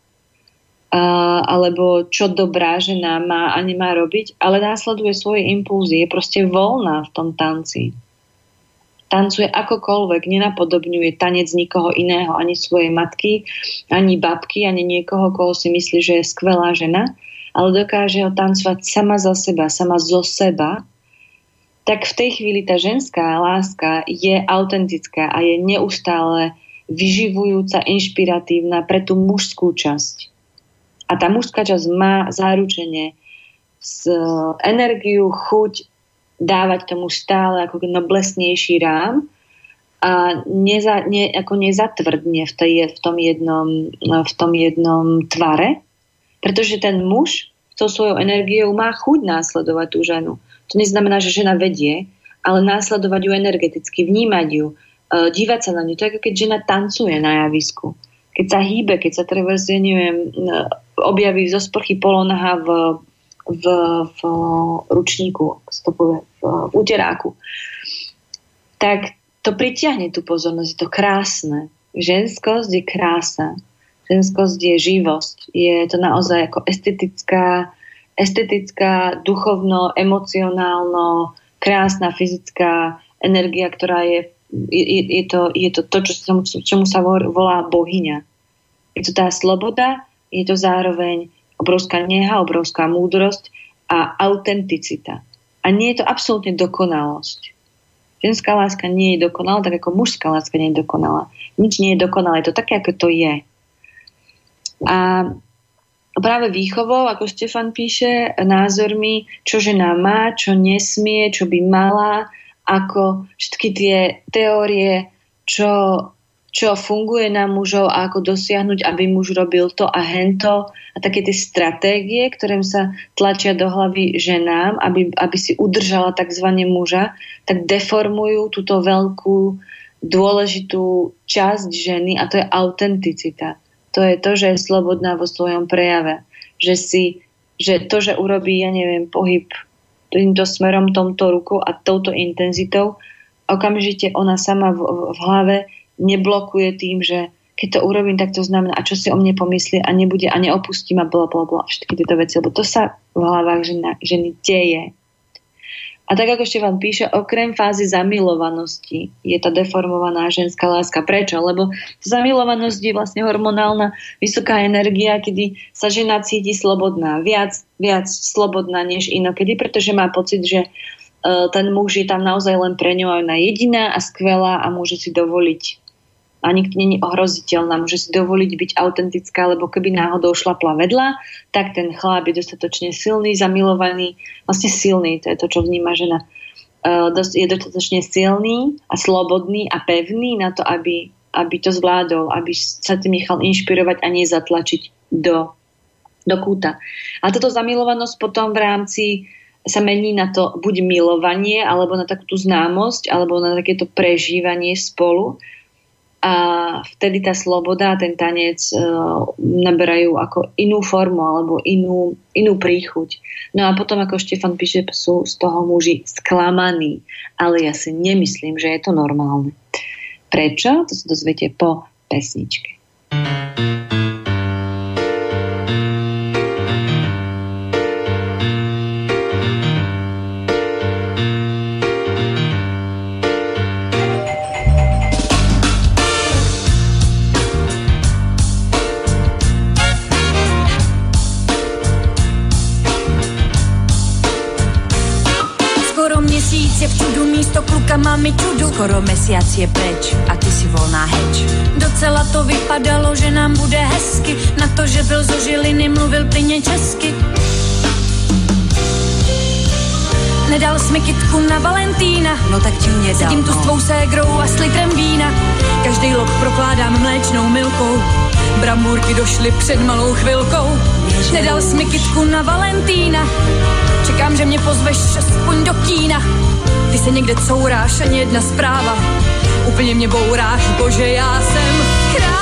Alebo čo dobrá žena má a nemá robiť, ale následuje svoje impulzy, je proste voľná v tom tanci. Tancuje akokoľvek, nenapodobňuje tanec nikoho iného, ani svojej matky, ani babky, ani niekoho, koho si myslí, že je skvelá žena, ale dokáže ho tancovať sama za seba, sama zo seba, tak v tej chvíli tá ženská láska je autentická a je neustále vyživujúca, inšpiratívna pre tú mužskú časť. A tá mužská časť má záručenie energiu, chuť dávať tomu stále ako noblesnejší rám a nezatvrdne v tom jednom tvare, pretože ten muž so svojou energiou má chuť následovať tú ženu. To neznamená, že žena vedie, ale následovať ju energeticky, vnímať ju, dívať sa na ňu. To je ako keď žena tancuje na javisku. Keď sa hýbe, keď sa objaví zo sprchy polonaha v ručníku, v úteráku, tak to pritiahne tú pozornosť. Je to krásne. Ženskosť je krása. Ženskosť je živosť. Je to naozaj ako estetická, duchovno, emocionálno, krásna fyzická energia, ktorá je to čomu sa volá bohyňa. Je to tá sloboda, je to zároveň obrovská neha, obrovská múdrosť a autenticita. A nie je to absolútne dokonalosť. Ženská láska nie je dokonalá, tak ako mužská láska nie je dokonalá. Nič nie je dokonalé, je to také, ako to je. A práve výchovou, ako Štefan píše, názormi, čo žena má, čo nesmie, čo by mala, ako všetky tie teórie, čo funguje na mužov a ako dosiahnuť, aby muž robil to a hento a také tie stratégie, ktorým sa tlačia do hlavy ženám, aby si udržala takzvané muža, tak deformujú túto veľkú dôležitú časť ženy a to je autenticita. To je to, že je slobodná vo svojom prejave. Že to, že urobí, pohyb týmto smerom, tomto rukou a touto intenzitou, okamžite ona sama v hlave neblokuje tým, že keď to urobím, tak to znamená, a čo si o mne pomyslí a nebude a neopustím a blablabla, všetky tieto veci, lebo to sa v hlavách ženy deje. A tak ako Štefan píše, okrem fázy zamilovanosti je tá deformovaná ženská láska. Prečo? Lebo zamilovanosť je vlastne hormonálna vysoká energia, kedy sa žena cíti slobodná, viac slobodná než inokedy, pretože má pocit, že ten muž je tam naozaj len pre ňu ona jediná a skvelá a môže si dovoliť a nikto nie je ohroziteľná, môže si dovoliť byť autentická, lebo keby náhodou šlapla vedľa, tak ten chlap je dostatočne silný, zamilovaný, vlastne silný, to je to, čo vníma žena. Je dostatočne silný a slobodný a pevný na to, aby to zvládol, aby sa tým nechal inšpirovať a nezatlačiť do kúta. A toto zamilovanosť potom v rámci sa mení na to buď milovanie, alebo na takúto známosť, alebo na takéto prežívanie spolu. A vtedy tá sloboda a ten tanec naberajú ako inú formu alebo inú príchuť. No a potom, ako Štefan píše, sú z toho muži sklamaní. Ale ja si nemyslím, že je to normálne. Prečo? To sa dozviete po pesničke. Je v čudu místo kluka máme čudu. Skoro mesiac je preč a ty si volná heč. Docela to vypadalo, že nám bude hezky. Na to, že byl zo Žiliny, mluvil plynně česky. Nedal jsi mi kytku na Valentína. No tak ti mě dal. Sedím tu s tvou ségrou a s litrem vína. Každý lok prokládám mléčnou milkou. Brambůrky došly před malou chvilkou. Nedal jsi mi kytku na Valentína. Čekám, že mě pozveš aspoň do kína. Ty se někde couráš, ani jedna zpráva. Úplně mě bouráš, bože, já jsem král.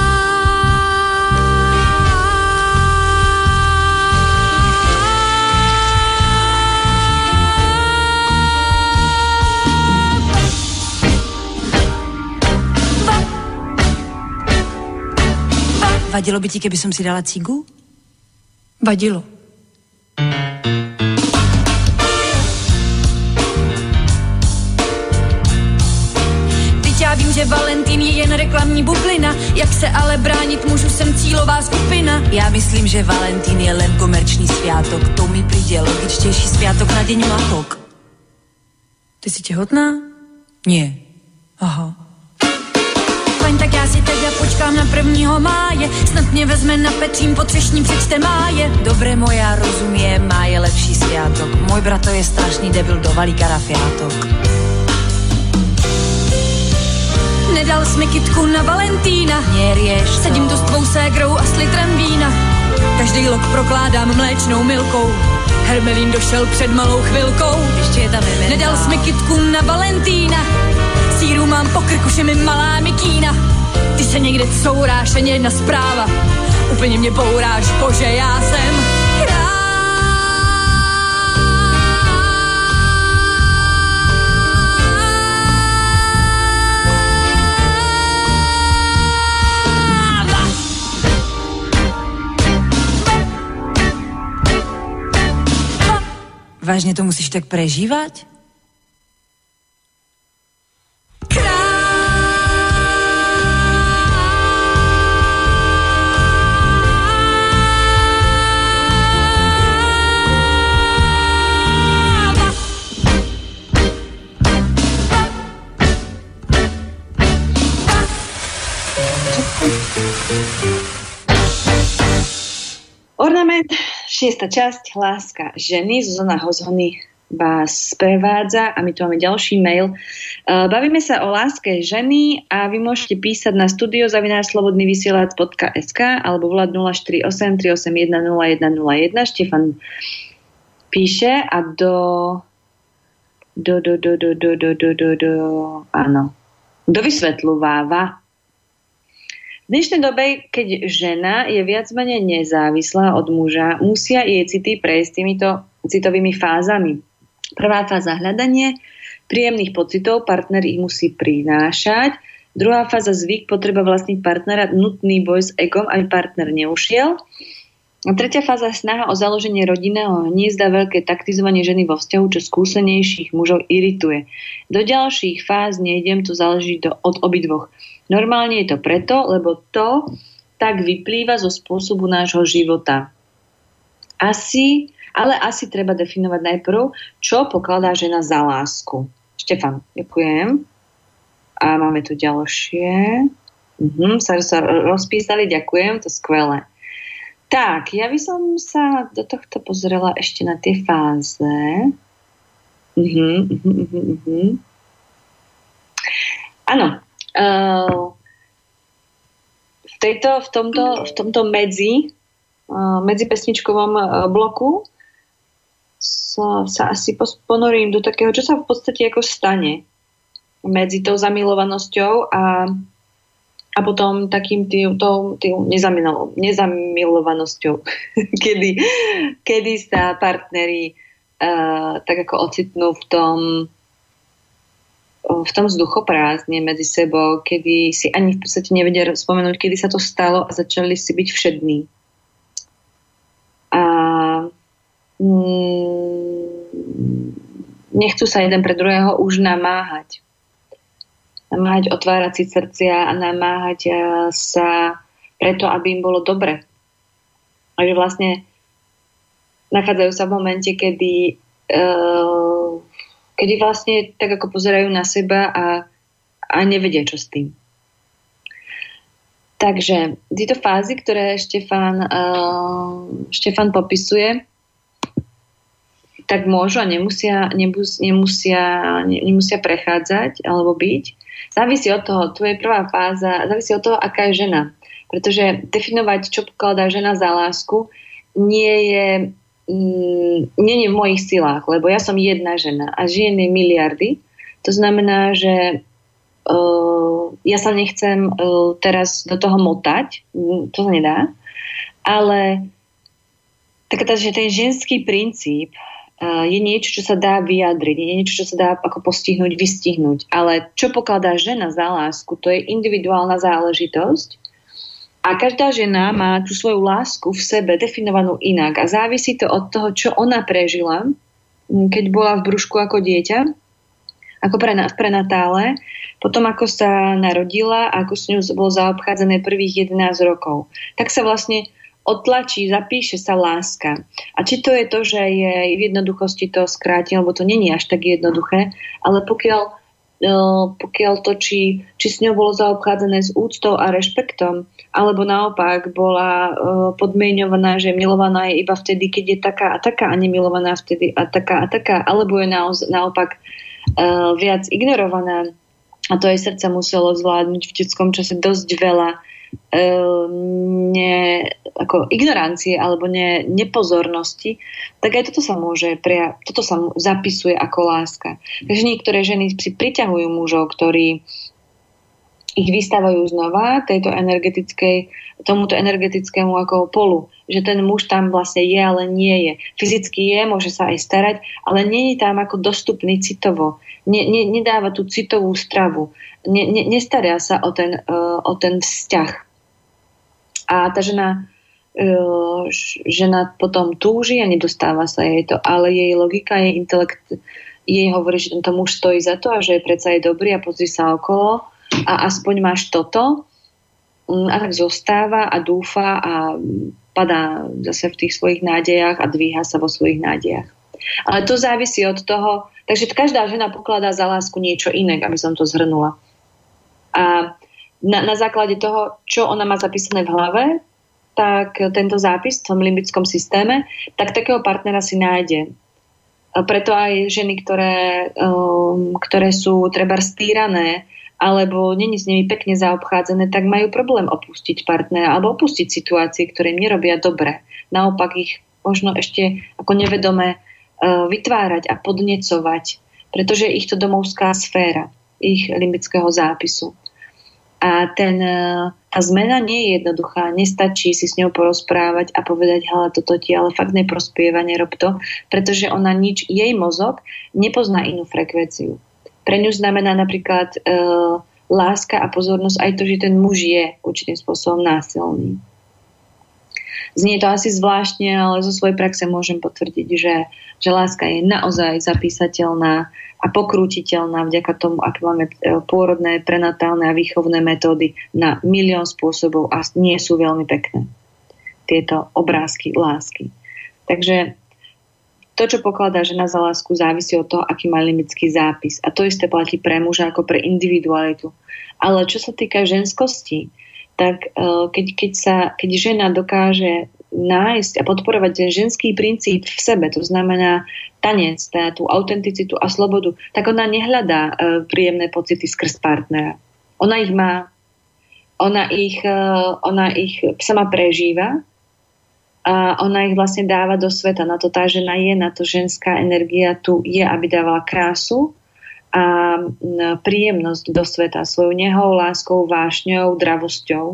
Vadilo by ti, keby som si dala cigu? Vadilo. Já vím, že Valentín je jen reklamní bublina. Jak se ale bránit můžu, jsem cílová skupina. Já myslím, že Valentín je len komerční sviatok. To mi príde logičtější sviatok na deň matok. Ty si těhotná? Nie. Aha. Fajn, tak já si teda počkám na 1. máje. Snad mě vezme na Petřín po třešní, přečte máje. Dobre, moja rozumie, máje lepší sviatok. Môj brato je strašný debil, dovalí karafiátok. Nedal jsi mi kytku na Valentína. Nerieš to. Sedím tu s tvou ségrou a s litrem vína. Každý lok prokládám mléčnou milkou. Hermelín došel před malou chvilkou. Ještě je tam mementa. Nedal jsi mi kytku na Valentína. Síru mám po krku, že mi malá mikína. Ty se někde couráš, ani jedna zpráva. Úplně mě bouráš, bože, já jsem král. Vážne to musíš tak prežívať? Ornament, 6. časť, láska ženy. Zuzana Hozhony vás sprevádza a my tu máme ďalší mail. Bavíme sa o láske ženy a vy môžete písať na studio@slobodnyvysielac.sk alebo volať 048 381 0101. Štefan píše a dovysvetľováva. V dnešnej dobe, keď žena je viac menej nezávislá od muža, musia jej city prejsť týmito citovými fázami. Prvá fáza hľadanie príjemných pocitov, partner ich musí prinášať. Druhá fáza zvyk, potreba vlastniť partnera, nutný boj s egom, aby partner neušiel. A tretia fáza snaha o založenie rodinného hniezda, veľké taktizovanie ženy vo vzťahu, čo skúsenejších mužov irituje. Do ďalších fáz nejdem, to záleží od obidvoch. Normálne je to preto, lebo to tak vyplýva zo spôsobu nášho života. Asi treba definovať najprv, čo pokladá žena za lásku. Štefan, ďakujem. A máme tu ďalšie. Sa rozpísali, ďakujem, to je skvelé. Tak, ja by som sa do tohto pozrela ešte na tie fáze. Áno. V tomto medzipesničkovom bloku sa asi ponorím do takého, čo sa v podstate ako stane medzi tou zamilovanosťou a potom takým tým nezamilovanosťou, kedy sa partneri tak ako ocitnú v tom vzduchoprázdne medzi sebou, kedy si ani v podstate nevedia spomenúť, kedy sa to stalo a začali si byť všední. A nechcú sa jeden pre druhého už namáhať, otvárať si srdcia a namáhať sa preto, aby im bolo dobre. A že vlastne nachádzajú sa v momente, kedy vlastne tak ako pozerajú na seba a nevedia, čo s tým. Takže tieto fázy, ktoré Štefan popisuje, tak môžu a nemusia prechádzať alebo byť. Závisí od toho, tu je prvá fáza, závisí od toho, aká je žena. Pretože definovať, čo pokladá žena za lásku, nie je v mojich silách, lebo ja som jedna žena a žien je miliardy. To znamená, že ja sa nechcem teraz do toho motať, to sa nedá, ale takže ten ženský princíp je niečo, čo sa dá vyjadriť, je niečo, čo sa dá ako postihnúť, vystihnúť. Ale čo pokladá žena za lásku, to je individuálna záležitosť. A každá žena má tú svoju lásku v sebe definovanú inak. A závisí to od toho, čo ona prežila, keď bola v brúšku ako dieťa, ako v prenatále, potom ako sa narodila a ako s ňou bolo zaobchádzané prvých 11 rokov. Tak sa vlastne odtlačí, zapíše sa láska. A či to je to, že je v jednoduchosti to skrátim, lebo to nie je až tak jednoduché, ale pokiaľ to, či s ňou bolo zaobchádzané s úctou a rešpektom, alebo naopak bola podmienovaná, že milovaná je iba vtedy, keď je taká a taká a nemilovaná vtedy a taká, alebo je naopak viac ignorovaná a to jej srdce muselo zvládnuť v detskom čase dosť veľa ako ignorancie alebo nepozornosti, tak aj toto sa toto sa zapisuje ako láska. Takže niektoré ženy si priťahujú mužov, ktorí ich vystávajú znova tomuto energetickému ako polu. Že ten muž tam vlastne je, ale nie je. Fyzicky je, môže sa aj starať, ale nie je tam ako dostupný citovo. Nedáva tú citovú stravu. Nestará sa o ten vzťah. A tá žena potom túži a nedostáva sa jej to. Ale jej logika, jej intelekt jej hovorí, že tento muž stojí za to a že predsa je dobrý a pozri sa okolo a aspoň máš toto a tak zostáva a dúfa a padá zase v tých svojich nádejach a dvíha sa vo svojich nádejach. Ale to závisí od toho, takže každá žena pokladá za lásku niečo iné, aby som to zhrnula. A na základe toho, čo ona má zapísané v hlave, tak tento zápis v tom limbickom systéme, tak takého partnera si nájde. A preto aj ženy, ktoré sú treba stýrané alebo není s nimi pekne zaobchádzané, tak majú problém opustiť partnera alebo opustiť situácie, ktoré im nerobia dobre. Naopak ich možno ešte ako nevedome vytvárať a podnecovať, pretože je ich to domovská sféra, ich limbického zápisu. A tá zmena nie je jednoduchá. Nestačí si s ňou porozprávať a povedať, hele, toto ti ale fakt neprospieva, nerob to, pretože jej mozog nepozná inú frekvenciu. Pre ňu znamená napríklad láska a pozornosť aj to, že ten muž je určitým spôsobom násilný. Znie to asi zvláštne, ale zo svojej praxe môžem potvrdiť, že láska je naozaj zapísateľná a pokrútiteľná vďaka tomu, ak máme pôrodné, prenatálne a výchovné metódy na milión spôsobov a nie sú veľmi pekné tieto obrázky lásky. Takže to, čo pokladá žena za lásku, závisí od toho, aký má limbický zápis. A to isté platí pre muža ako pre individualitu. Ale čo sa týka ženskosti, tak keď žena dokáže nájsť a podporovať ten ženský princíp v sebe, to znamená tanec, tú autenticitu a slobodu, tak ona nehľadá príjemné pocity skrz partnera. Ona ich má, ona ich sama prežíva a ona ich vlastne dáva do sveta. Na to tá žena je, na to ženská energia tu je, aby dávala krásu a príjemnosť do sveta svojou nehou, láskou, vášňou, dravosťou.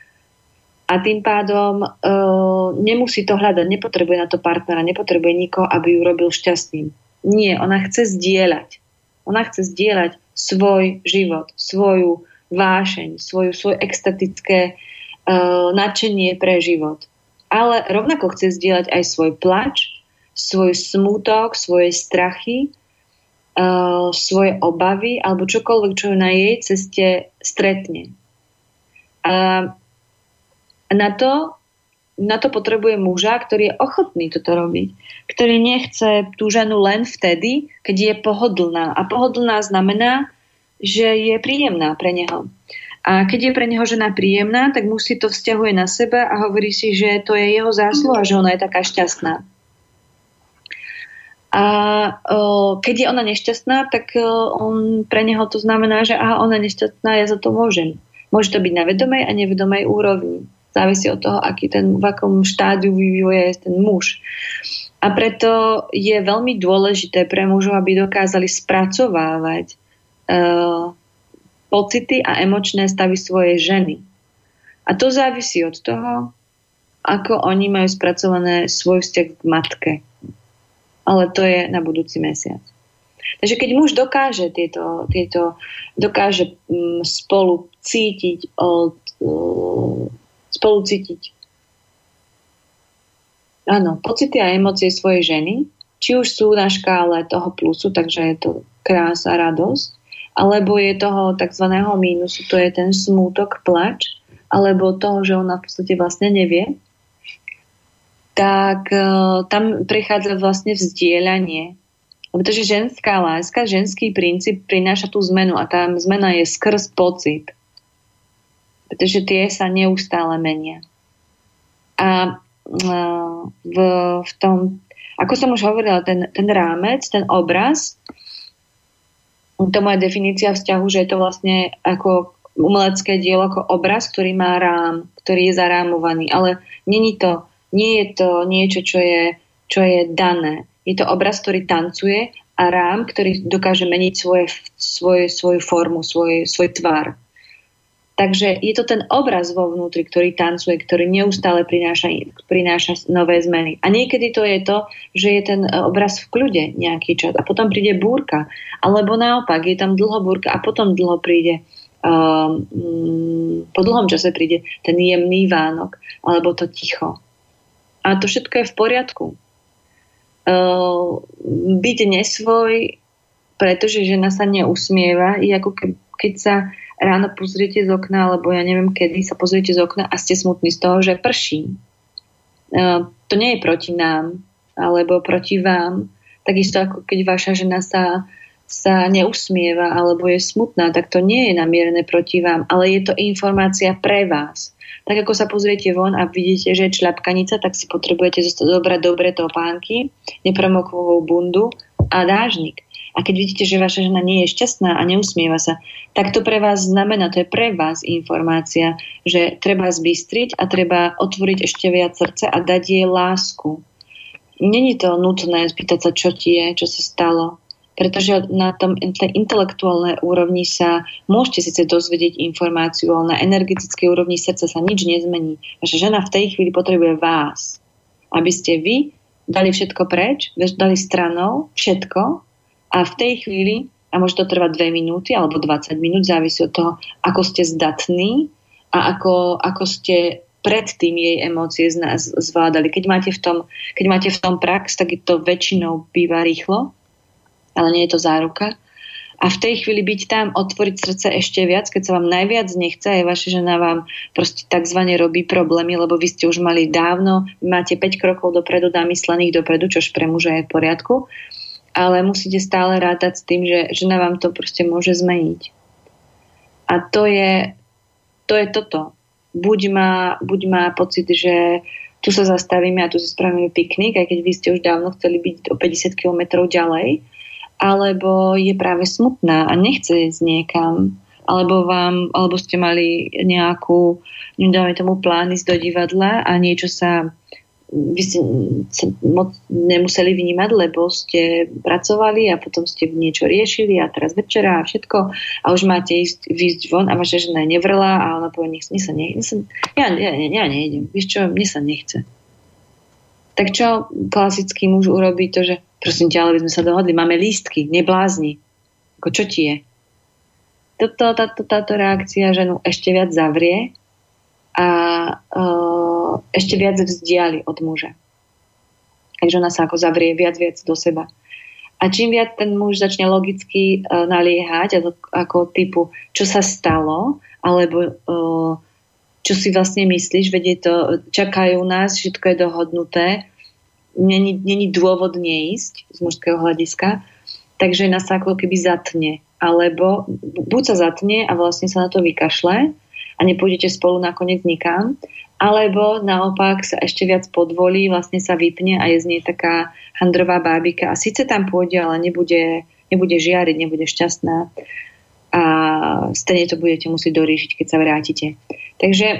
A tým pádom nemusí to hľadať, nepotrebuje na to partnera, nepotrebuje nikoho, aby ju robil šťastným. Nie, ona chce zdieľať. Ona chce zdieľať svoj život, svoju vášeň, svoje extatické nadšenie pre život. Ale rovnako chce zdieľať aj svoj plač, svoj smútok, svoje strachy, svoje obavy alebo čokoľvek, čo na jej ceste stretne. A na to potrebuje muža, ktorý je ochotný toto robiť. Ktorý nechce tú ženu len vtedy, keď je pohodlná. A pohodlná znamená, že je príjemná pre neho. A keď je pre neho žena príjemná, tak muž si to vzťahuje na seba a hovorí si, že to je jeho zásluha, že ona je taká šťastná. A keď je ona nešťastná, tak pre neho to znamená, že ona je nešťastná, ja za to môžem. Môže to byť na vedomej a nevedomej úrovni. Závisí od toho, v akom štádiu vývoja je ten muž. A preto je veľmi dôležité pre mužov, aby dokázali spracovávať pocity a emočné stavy svojej ženy. A to závisí od toho, ako oni majú spracované svoj vzťah k matke. Ale to je na budúci mesiac. Takže keď muž dokáže dokáže spolu cítiť pocity a emócie svojej ženy, či už sú na škále toho plusu, takže je to krása, radosť, alebo je toho takzvaného mínusu, to je ten smútok, plač, alebo toho, že ona v podstate vlastne nevie, tak tam prichádza vlastne vzdielanie. Pretože ženská láska, ženský princíp prináša tú zmenu a tá zmena je skrz pocit. Pretože tie sa neustále menia. A v tom, ako som už hovorila, ten rámec, ten obraz, to moja definícia vzťahu, že je to vlastne ako umelecké dielo, ako obraz, ktorý má rám, ktorý je zarámovaný. Ale nie je to niečo, čo je dané. Je to obraz, ktorý tancuje a rám, ktorý dokáže meniť svoju formu, svoj tvar. Takže je to ten obraz vo vnútri, ktorý tancuje, ktorý neustále prináša nové zmeny. A niekedy to je to, že je ten obraz v kľude nejaký čas a potom príde búrka. Alebo naopak, je tam dlho búrka a potom dlho príde po dlhom čase príde ten jemný vánok alebo to ticho. A to všetko je v poriadku. Byť nesvoj, pretože žena sa neusmieva, je ako keď sa ráno pozriete z okna, alebo ja neviem kedy sa pozriete z okna a ste smutní z toho, že prší. To nie je proti nám, alebo proti vám. Takisto ako keď vaša žena sa sa neusmieva alebo je smutná, tak to nie je namierené proti vám, ale je to informácia pre vás. Tak ako sa pozriete von a vidíte, že je šľapkanica, tak si potrebujete zobrať dobre topánky, nepromokvovú bundu a dážnik. A keď vidíte, že vaša žena nie je šťastná a neusmieva sa, tak to pre vás znamená, to je pre vás informácia, že treba zbystriť a treba otvoriť ešte viac srdce a dať jej lásku. Není to nutné spýtať sa, čo ti je, čo sa stalo. Pretože na tej intelektuálnej úrovni sa môžete síce dozvedieť informáciu, ale na energetickej úrovni srdca sa nič nezmení. Vaša žena v tej chvíli potrebuje vás. Aby ste vy dali všetko preč, dali stranou všetko a v tej chvíli, a môže to trvať 2 minúty alebo 20 minút, závisí od toho, ako ste zdatní a ako ste predtým jej emócie zvládali. Keď máte v tom prax, tak to väčšinou býva rýchlo, ale nie je to záruka. A v tej chvíli byť tam, otvoriť srdce ešte viac, keď sa vám najviac nechce, aj vaša žena vám proste takzvané robí problémy, lebo vy ste už mali dávno, máte 5 krokov dopredu, namyslených dopredu, čož pre muža je v poriadku, ale musíte stále rátať s tým, že žena vám to proste môže zmeniť. A to je toto. Buď má pocit, že tu sa zastavíme a tu si spravíme piknik, aj keď vy ste už dávno chceli byť o 50 kilometrov ďalej, alebo je práve smutná a nechce ísť niekam, alebo ste mali nejakú, nedávajme tomu plán ísť do divadla a niečo vy ste moc nemuseli vnímať, lebo ste pracovali a potom ste niečo riešili a teraz večera a všetko a už máte výjsť von a vaša žena je nevrlá a ona povie, ja nejdem, vieš čo, mne sa nechce. Tak čo klasický muž urobí to, že prosím ťa, ale by sme sa dohodli, máme lístky, neblázni. Ako čo ti je? Táto reakcia ženu ešte viac zavrie a ešte viac vzdiali od muža. Takže ona sa ako zavrie viac do seba. A čím viac ten muž začne logicky naliehať, ako typu, čo sa stalo, alebo čo si vlastne myslíš, vedie to, čakajú nás, všetko je dohodnuté, není dôvod neísť z mužského hľadiska, takže nás sa ako keby zatne. Alebo buď sa zatne a vlastne sa na to vykašle a nepôjdete spolu nakoniec nikam, alebo naopak sa ešte viac podvolí, vlastne sa vypne a je z nej taká handrová bábika a síce tam pôjde, ale nebude žiariť, nebude šťastná a stejne to budete musieť doriešiť, keď sa vrátite. Takže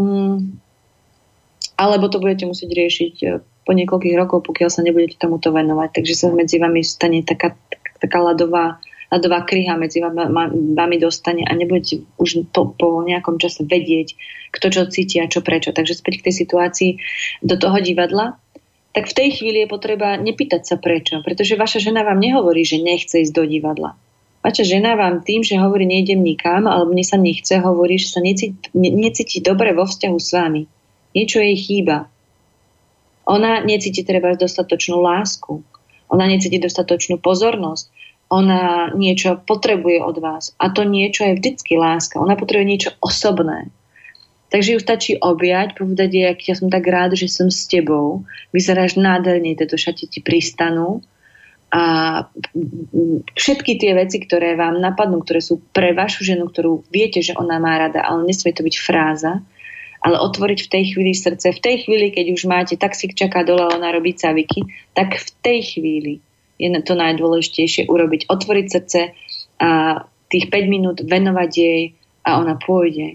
alebo to budete musieť riešiť po niekoľkých rokov, pokiaľ sa nebudete tomuto venovať. Takže sa medzi vami stane taká ľadová kryha medzi vami dostane a nebudete už po nejakom čase vedieť, kto čo cíti a čo prečo. Takže späť k tej situácii do toho divadla, tak v tej chvíli je potreba nepýtať sa prečo, pretože vaša žena vám nehovorí, že nechce ísť do divadla. Vaša žena vám tým, že hovorí nejdem nikam, alebo mne sa nechce, hovorí, že sa necíti dobre vo vzťahu s vami. Niečo jej chýba. Ona necíti treba dostatočnú lásku. Ona necíti dostatočnú pozornosť. Ona niečo potrebuje od vás. A to niečo je vždycky láska. Ona potrebuje niečo osobné. Takže ju stačí objať, povedať jej, ja som tak rád, že som s tebou. Vyzeráš nádherne, tieto šaty ti pristanú. A všetky tie veci, ktoré vám napadnú, ktoré sú pre vašu ženu, ktorú viete, že ona má rada, ale nesmie to byť fráza, ale otvoriť v tej chvíli srdce. V tej chvíli, keď už máte taxík čaká dole, ona robí caviky, tak v tej chvíli je to najdôležitejšie urobiť. Otvoriť srdce a tých 5 minút venovať jej a ona pôjde.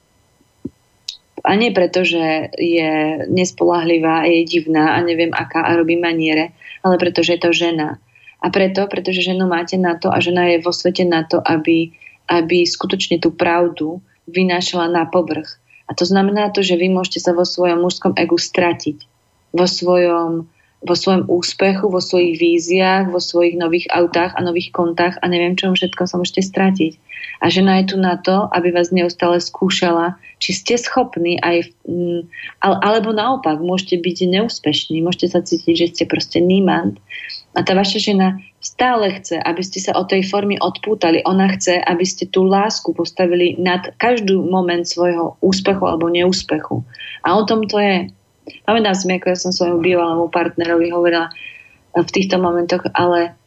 A nie preto, že je nespoľahlivá, je divná a neviem aká a robí maniere, ale pretože je to žena. A pretože ženu máte na to a žena je vo svete na to, aby skutočne tú pravdu vynášala na povrch. A to znamená to, že vy môžete sa vo svojom mužskom egu stratiť. Vo svojom úspechu, vo svojich víziách, vo svojich nových autách a nových kontách a neviem čom všetko sa môžete stratiť. A žena je tu na to, aby vás neustále skúšala, či ste schopní alebo naopak, môžete byť neúspešní, môžete sa cítiť, že ste proste niemand. A tá vaša žena stále chce, aby ste sa od tej formy odpútali. Ona chce, aby ste tú lásku postavili nad každý moment svojho úspechu alebo neúspechu. A o tom to je. Pamätám si, ako ja som svojmu bývalému partnerovi hovorila v týchto momentoch, ale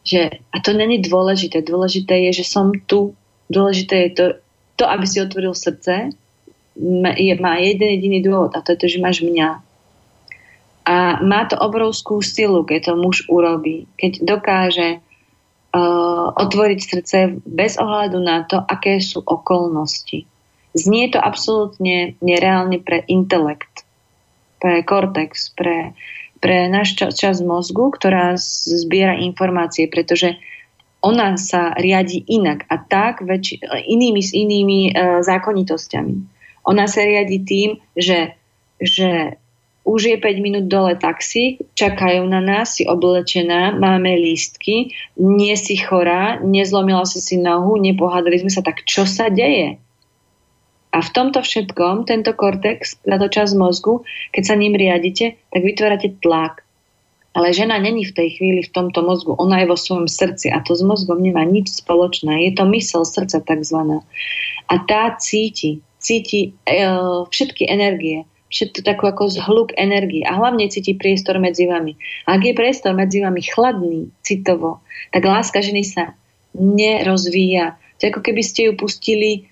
a to není dôležité. Dôležité je, že som tu. Dôležité je to aby si otvoril srdce, má jeden jediný dôvod, a to je to, že máš mňa. A má to obrovskú silu, keď to muž urobí. Keď dokáže otvoriť srdce bez ohľadu na to, aké sú okolnosti. Znie to absolútne nereálne pre intelekt, pre kortex, pre náš časť mozgu, ktorá zbiera informácie, pretože ona sa riadi inak a tak inými zákonitosťami. Ona sa riadi tým, že už je 5 minút dole taxík, čakajú na nás, si oblečená, máme lístky, nie si chorá, nezlomila si nohu, nepohádali sme sa, tak čo sa deje? A v tomto všetkom, tento kortex, táto časť mozgu, keď sa ním riadite, tak vytvárate tlak. Ale žena není v tej chvíli v tomto mozgu, ona je vo svojom srdci a to s mozgom nemá nič spoločné. Je to mysel srdca takzvaná. A tá cíti všetky energie, všetko takú ako zhluk energie a hlavne cíti priestor medzi vami. A ak je priestor medzi vami chladný, citovo, tak láska ženy sa nerozvíja. To je ako keby ste ju pustili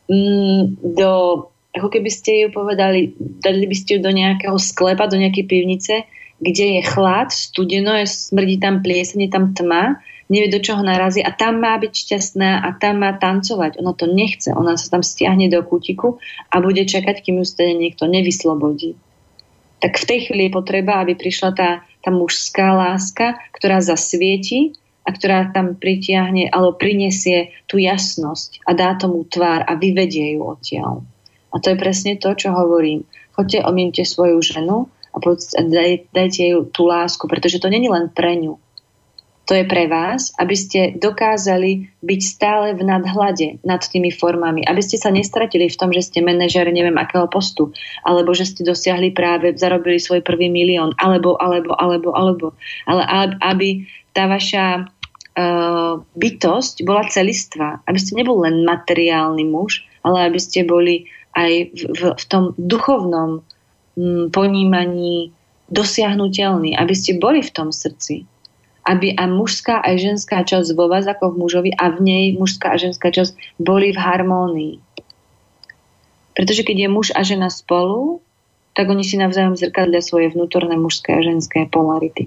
ako keby ste ju povedali, dali by ste ju do nejakého sklepa, do nejakej pivnice, kde je chlad, studeno, smrdí tam plieseň, je tam tma, nevie do čoho narazí a tam má byť šťastná a tam má tancovať. Ona to nechce, ona sa tam stiahne do kútiku a bude čakať, kým ju stane niekto nevyslobodí. Tak v tej chvíli je potreba, aby prišla tá mužská láska, ktorá zasvieti a ktorá tam pritiahne alebo prinesie tú jasnosť a dá tomu tvár a vyvedie ju odtiaľ. A to je presne to, čo hovorím. Choďte, omínte svoju ženu a dajte jej tú lásku, pretože to nie je len pre ňu. To je pre vás, aby ste dokázali byť stále v nadhľade nad tými formami, aby ste sa nestratili v tom, že ste manažer neviem akého postu, alebo že ste dosiahli práve, zarobili svoj prvý milión, alebo, ale aby tá vaša bytosť bola celistvá, aby ste nebol len materiálny muž, ale aby ste boli aj v tom duchovnom ponímaní dosiahnuteľní, aby ste boli v tom srdci. Aby a mužská a ženská časť vo vás ako v mužovi a v nej mužská a ženská časť boli v harmónii. Pretože keď je muž a žena spolu, tak oni si navzájom zrkadlia svoje vnútorné mužské a ženské polarity.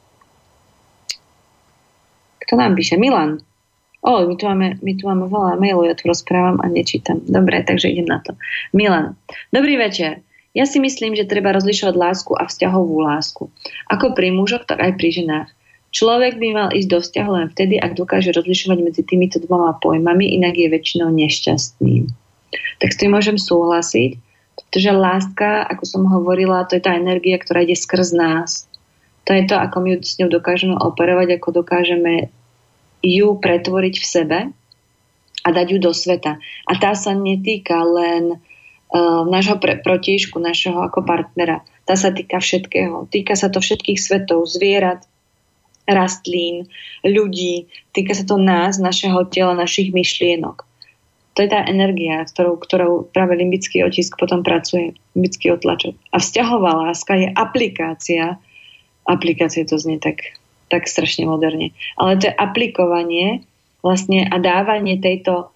Kto nám píše? Milan. My tu máme veľa mailov, ja tu rozprávam a nečítam. Dobre, takže idem na to. Milan. Dobrý večer. Ja si myslím, že treba rozlišovať lásku a vzťahovú lásku. Ako pri mužoch, tak aj pri ženách. Človek by mal ísť do vzťahu len vtedy, ak dokáže rozlišovať medzi týmito dvoma pojmami, inak je väčšinou nešťastný. Tak s tým môžem súhlasiť, pretože láska, ako som hovorila, to je tá energia, ktorá ide skrz nás. To je to, ako my s ňou dokážeme operovať, ako dokážeme ju pretvoriť v sebe a dať ju do sveta. A tá sa netýka len nášho protižku, našeho ako partnera. Tá sa týka všetkého. Týka sa to všetkých svetov, zvierat, rastlín, ľudí. Týka sa to nás, našeho tela, našich myšlienok. To je tá energia, ktorou práve limbický otisk potom pracuje. Limbický otlačok. A vzťahová láska je aplikácia to znie tak strašne moderne. Ale to je aplikovanie vlastne a dávanie tejto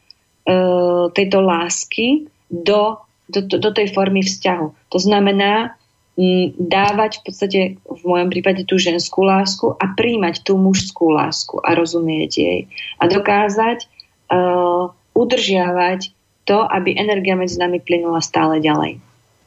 lásky do tej formy vzťahu. To znamená dávať v podstate v mojom prípade tú ženskú lásku a príjmať tú mužskú lásku a rozumieť jej. A dokázať udržiavať to, aby energia medzi nami plynula stále ďalej.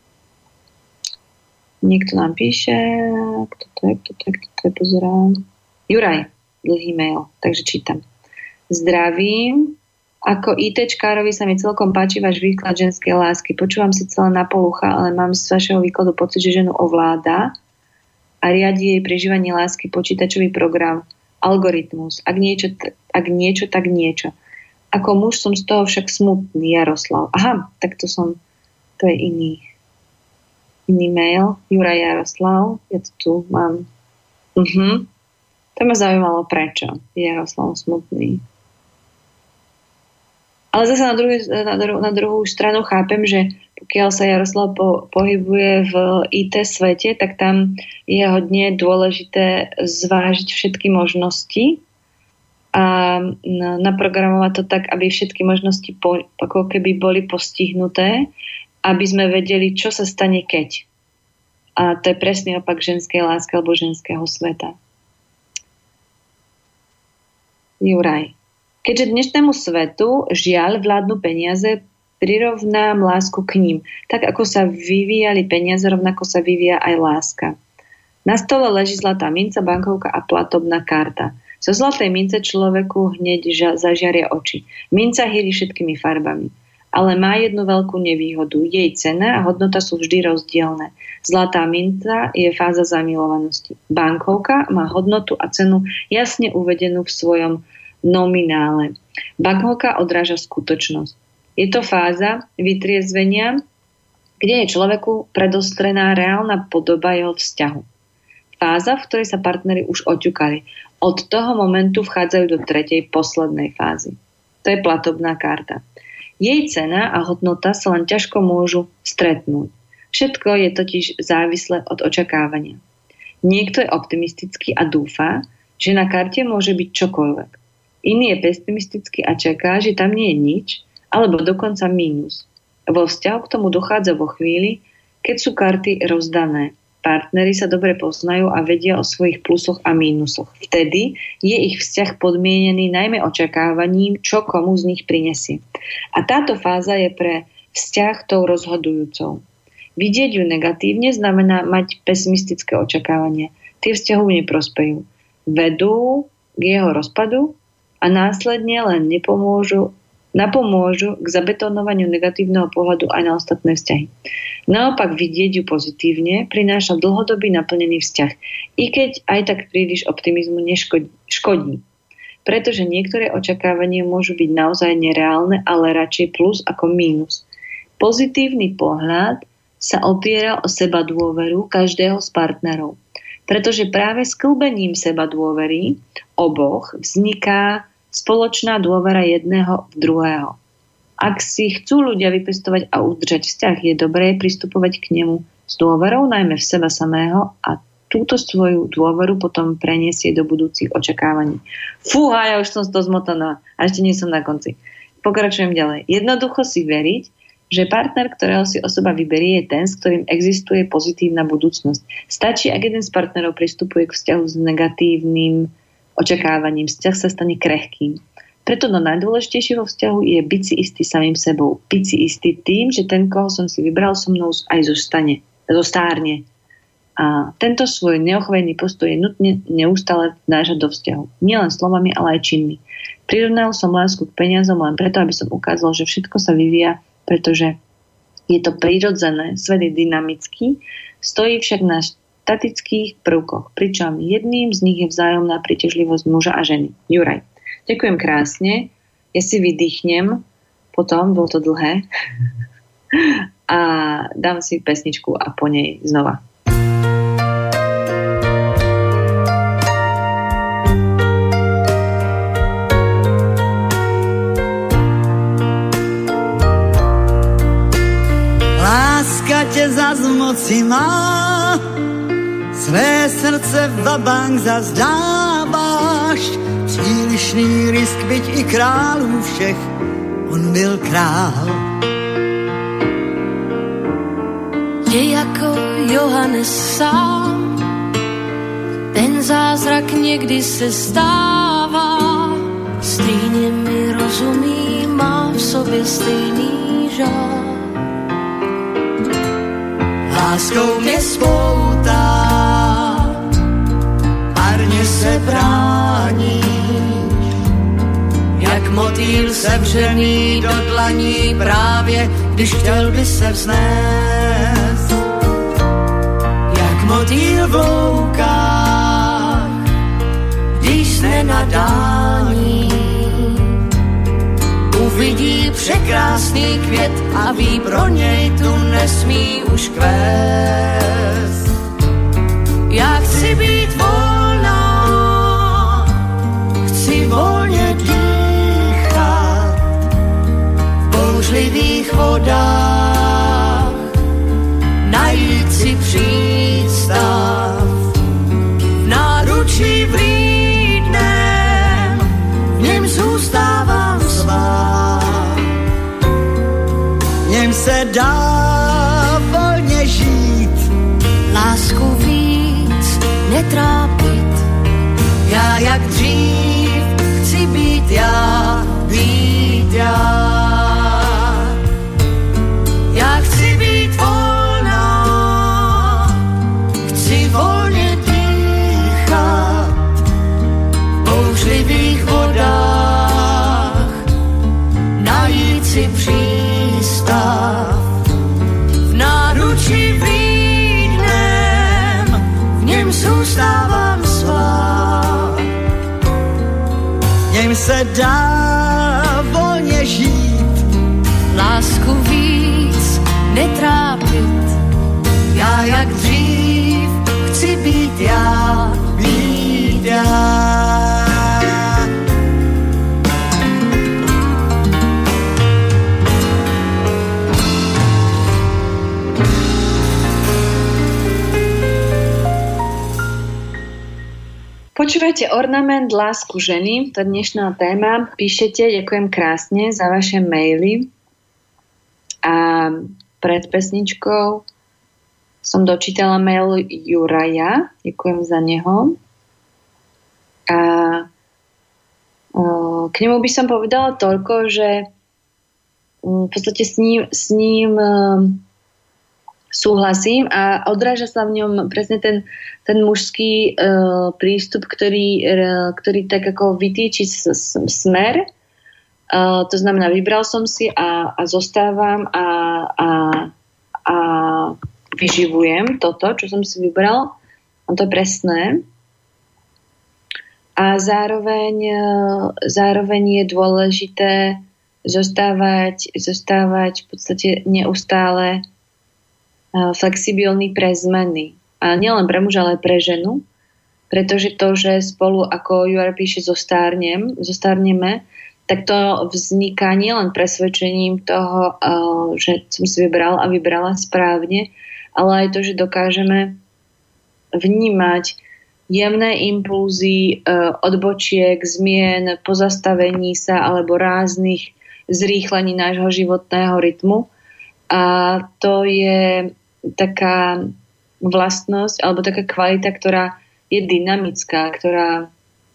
Niekto nám píše, kto to je, pozerám. Juraj, dlhý mail, takže čítam. Zdravím, ako ITčkárovi sa mi celkom páči váš výklad ženskej lásky. Počúvam si celé na polucha, ale mám z vašeho výkladu pocit, že ženu ovláda a riadi jej prežívanie lásky počítačový program, algoritmus. Ak niečo, tak niečo. Ako muž som z toho však smutný, Jaroslav. Aha, tak to je iný mail, Juraj Jaroslav, ja to tu mám. To ma zaujímalo, prečo je Jaroslav smutný. Ale zase na druhú stranu chápem, že pokiaľ sa Jaroslav pohybuje v IT svete, tak tam je hodne dôležité zvážiť všetky možnosti a naprogramovať to tak, aby všetky možnosti ako keby boli postihnuté, aby sme vedeli, čo sa stane keď. A to je presný opak ženskej lásky alebo ženského sveta. Juraj. Keďže dnešnému svetu žiaľ vládnu peniaze, prirovnám lásku k ním. Tak ako sa vyvíjali peniaze, rovnako sa vyvíja aj láska. Na stole leží zlatá minca, bankovka a platobná karta. Zo zlatej mince človeku hneď zažiaria oči. Minca hýri všetkými farbami. Ale má jednu veľkú nevýhodu. Jej cena a hodnota sú vždy rozdielne. Zlatá minca je fáza zamilovanosti. Bankovka má hodnotu a cenu jasne uvedenú v svojom nominále. Bankovka odráža skutočnosť. Je to fáza vytriezvenia, kde je človeku predostrená reálna podoba jeho vzťahu. Fáza, v ktorej sa partneri už oťukali. Od toho momentu vchádzajú do tretej, poslednej fázy. To je platobná karta. Jej cena a hodnota sa len ťažko môžu stretnúť. Všetko je totiž závislé od očakávania. Niekto je optimistický a dúfa, že na karte môže byť čokoľvek. Iný je pesimistický a čaká, že tam nie je nič, alebo dokonca mínus. Vo vzťahu k tomu dochádza vo chvíli, keď sú karty rozdané. Partneri sa dobre poznajú a vedia o svojich plusoch a mínusoch. Vtedy je ich vzťah podmienený najmä očakávaním, čo komu z nich prinesie. A táto fáza je pre vzťah tou rozhodujúcou. Vidieť ju negatívne znamená mať pesimistické očakávanie. Tie vzťahu neprospejú. Vedú k jeho rozpadu a následne len napomôžu k zabetonovaniu negatívneho pohľadu aj na ostatné vzťahy. Naopak vidieť ju pozitívne prináša dlhodobý naplnený vzťah, i keď aj tak príliš optimizmu škodí. Pretože niektoré očakávania môžu byť naozaj nereálne, ale radšej plus ako mínus. Pozitívny pohľad sa opiera o seba dôveru každého z partnerov. Pretože práve sklbením seba dôvery oboch vzniká spoločná dôvera jedného v druhého. Ak si chcú ľudia vypestovať a udržať vzťah, je dobré pristupovať k nemu s dôverou, najmä v seba samého, a túto svoju dôveru potom preniesie do budúcich očakávaní. Fúha, ja už som to zmotaná a ešte nie som na konci. Pokračujem ďalej. Jednoducho si veriť, že partner, ktorého si osoba vyberie, je ten, s ktorým existuje pozitívna budúcnosť. Stačí, ak jeden z partnerov pristupuje k vzťahu s negatívnym očakávaním, vzťah sa stane krehkým. Preto najdôležitejšie vo vzťahu je byť si istý samým sebou. Byť si istý tým, že ten, koho som si vybral, so mnou aj zostárne. A tento svoj neochvejný postoj je nutne neustále vnášať do vzťahu. Nielen slovami, ale aj činmi. Prirovnal som lásku k peniazom len preto, aby som ukázal, že všetko sa vyvíja, pretože je to prirodzené, svet je dynamický, stojí však na statických prvkoch, pričom jedným z nich je vzájomná príťažlivosť muža a ženy. Juraj, ďakujem krásne, ja si vydýchnem, potom, bolo to dlhé, a dám si pesničku a po nej znova. Láska tě zas moci má, své srdce vabank zazdáváš, přílišný risk, byť i králů všech, on byl král. Je jako Johannes sám, ten zázrak někdy se stává, stejně mi rozumí, má v sobě stejný žár. Láskou mě spoutá, marně se bráníš, jak motýl sevřený do dlaní právě, když chtěl by se vznést. Jak motýl v loukách, když sne na dální, uvidí překrásný květ a ví, pro něj tu nesmí už kvést. Já chci být volná, chci volně dýchat v bouřlivých vodách, najít si přístav v náručí vlídném, netrápit. Já jak dřív chci být já, být já. Já chci být volná, chci volně dýchat v bouřlivých vodách, najít si přístav. V náručí vlídnem, v něm zůstávám svá. V něm se dá volně žít, lásku víc netrápit. Já jak dřív chci být já, být já. Počúvate Ornament, lásku ženy, to je dnešná téma. Píšete, ďakujem krásne za vaše maily. A pred pesničkou som dočítala mail Juraja, ďakujem za neho. A k nemu by som povedala toľko, že v podstate s ním súhlasím a odráža sa v ňom presne ten mužský prístup, ktorý tak ako vytýči smer. To znamená, vybral som si a zostávam a vyživujem toto, čo som si vybral. To je presné. A zároveň je dôležité zostávať v podstate neustále flexibilný pre zmeny. A nielen pre muža, ale pre ženu. Pretože to, že spolu, ako Jura píše, zostárneme, tak to vzniká nielen presvedčením toho, že som si vybrala správne, ale aj to, že dokážeme vnímať jemné impulzy odbočiek, zmien, pozastavení sa alebo ráznych zrýchlení nášho životného rytmu. A to je taká vlastnosť alebo taká kvalita, ktorá je dynamická, ktorá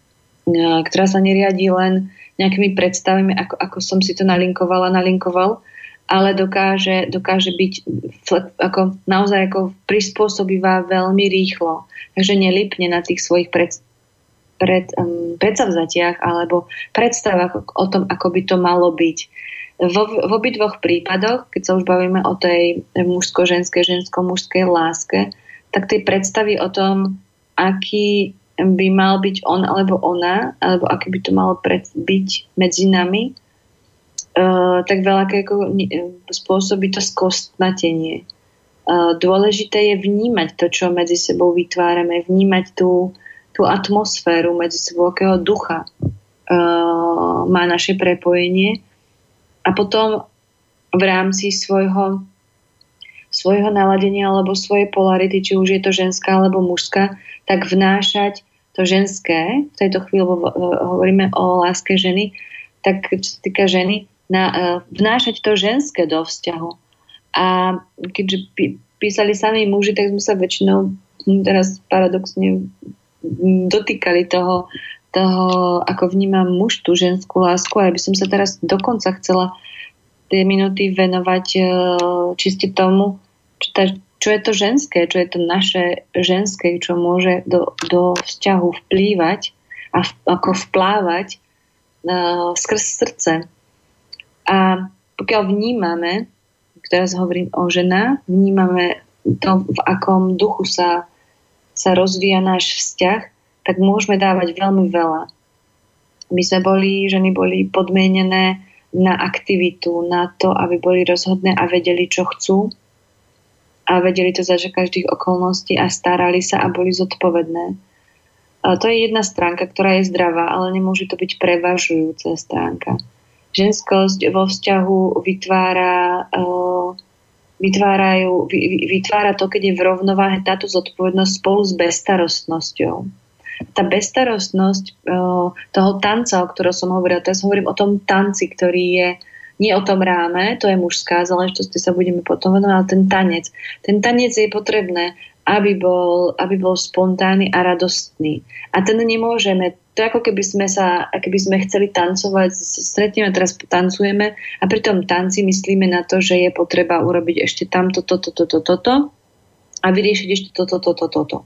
sa neriadi len nejakými predstavami, ako som si to nalinkoval, ale dokáže byť ako, naozaj ako prispôsobivá veľmi rýchlo. Takže nelipne na tých svojich predsavzatiach alebo predstavách o tom, ako by to malo byť. V obidvoch prípadoch, keď sa už bavíme o tej mužsko-ženskej, žensko-mužskej láske, tak tie predstavy o tom, aký by mal byť on alebo ona, alebo aký by to malo byť medzi nami, tak veľa spôsobí to skostnatenie. Dôležité je vnímať to, čo medzi sebou vytvárame, vnímať tú atmosféru medzi sebou, akého ducha má naše prepojenie. A potom v rámci svojho naladenia alebo svojej polarity, či už je to ženská alebo mužská, tak vnášať to ženské, v tejto chvíli hovoríme o láske ženy, tak čo sa týka ženy, vnášať to ženské do vzťahu. A keďže písali sami muži, tak sme sa väčšinou teraz paradoxne dotýkali toho, ako vnímam muž tú ženskú lásku, a ja by som sa teraz dokonca chcela tie minúty venovať čiste tomu, čo je to ženské, čo je to naše ženské, čo môže do vzťahu vplývať a ako vplávať skrz srdce. A pokiaľ vnímame, teraz hovorím o ženách, vnímame to, v akom duchu sa rozvíja náš vzťah, tak môžeme dávať veľmi veľa. My sme ženy boli podmienené na aktivitu, na to, aby boli rozhodné a vedeli, čo chcú, a vedeli to za každých okolností a starali sa a boli zodpovedné. A to je jedna stránka, ktorá je zdravá, ale nemôže to byť prevažujúca stránka. Ženskosť vo vzťahu vytvára to, keď je v rovnováhe táto zodpovednosť spolu s bezstarostnosťou. Tá bezstarostnosť toho tanca, o ktorom som hovorila, teraz hovorím o tom tanci, ktorý je nie o tom ráme, to je mužská záležitosť, sa budeme potom venovať, ale ten tanec. Ten tanec je potrebné, aby bol spontánny a radostný. A ten nemôžeme, to ako keby sme chceli tancovať, stretneme, teraz tancujeme a pri tom tanci myslíme na to, že je potreba urobiť ešte tamto, toto a vyriešiť ešte toto.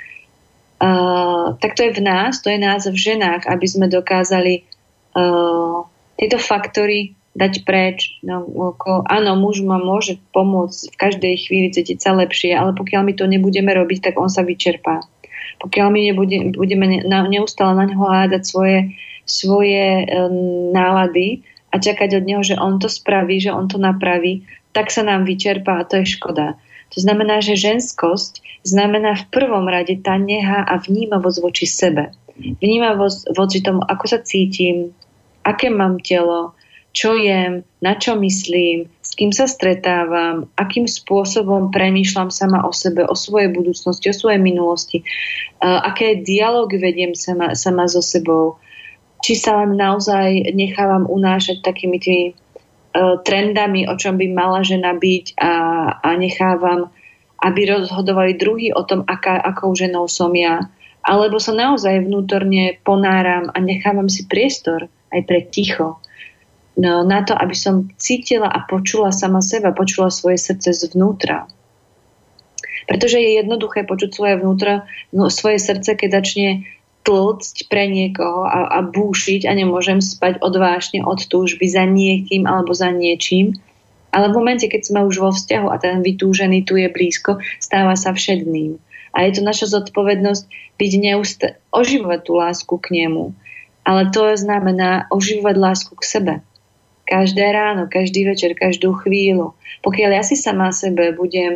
Tak to je v nás, to je nás v ženách, aby sme dokázali tieto faktory dať preč. Áno, muž ma môže pomôcť v každej chvíli cítiť sa lepšie, ale pokiaľ my to nebudeme robiť, tak on sa vyčerpá. Pokiaľ my budeme neustále na ňoho hádať svoje nálady a čakať od neho, že on to spraví, že on to napraví, tak sa nám vyčerpá a to je škoda. To znamená, že ženskosť znamená v prvom rade tá neha a vnímavosť voči sebe. Vnímavosť voči tomu, ako sa cítim, aké mám telo, čo jem, na čo myslím, s kým sa stretávam, akým spôsobom premýšľam sama o sebe, o svojej budúcnosti, o svojej minulosti, aké dialógy vediem sama so sebou, či sa len naozaj nechávam unášať takými tými trendami, o čom by mala žena byť a nechávam, aby rozhodovali druhí o tom, akou ženou som ja, alebo sa naozaj vnútorne ponáram a nechávam si priestor aj pre ticho. No, na to, aby som cítila a počula sama seba, počula svoje srdce zvnútra. Pretože je jednoduché počuť svoje srdce, keď začne tlcť pre niekoho a búšiť a nemôžem spať odvážne od túžby za niekým alebo za niečím. Ale v momente, keď sme už vo vzťahu a ten vytúžený tu je blízko, stáva sa všedným. A je to naša zodpovednosť byť oživovať tú lásku k nemu. Ale to znamená oživovať lásku k sebe. Každé ráno, každý večer, každú chvíľu. Pokiaľ ja si sama sebe budem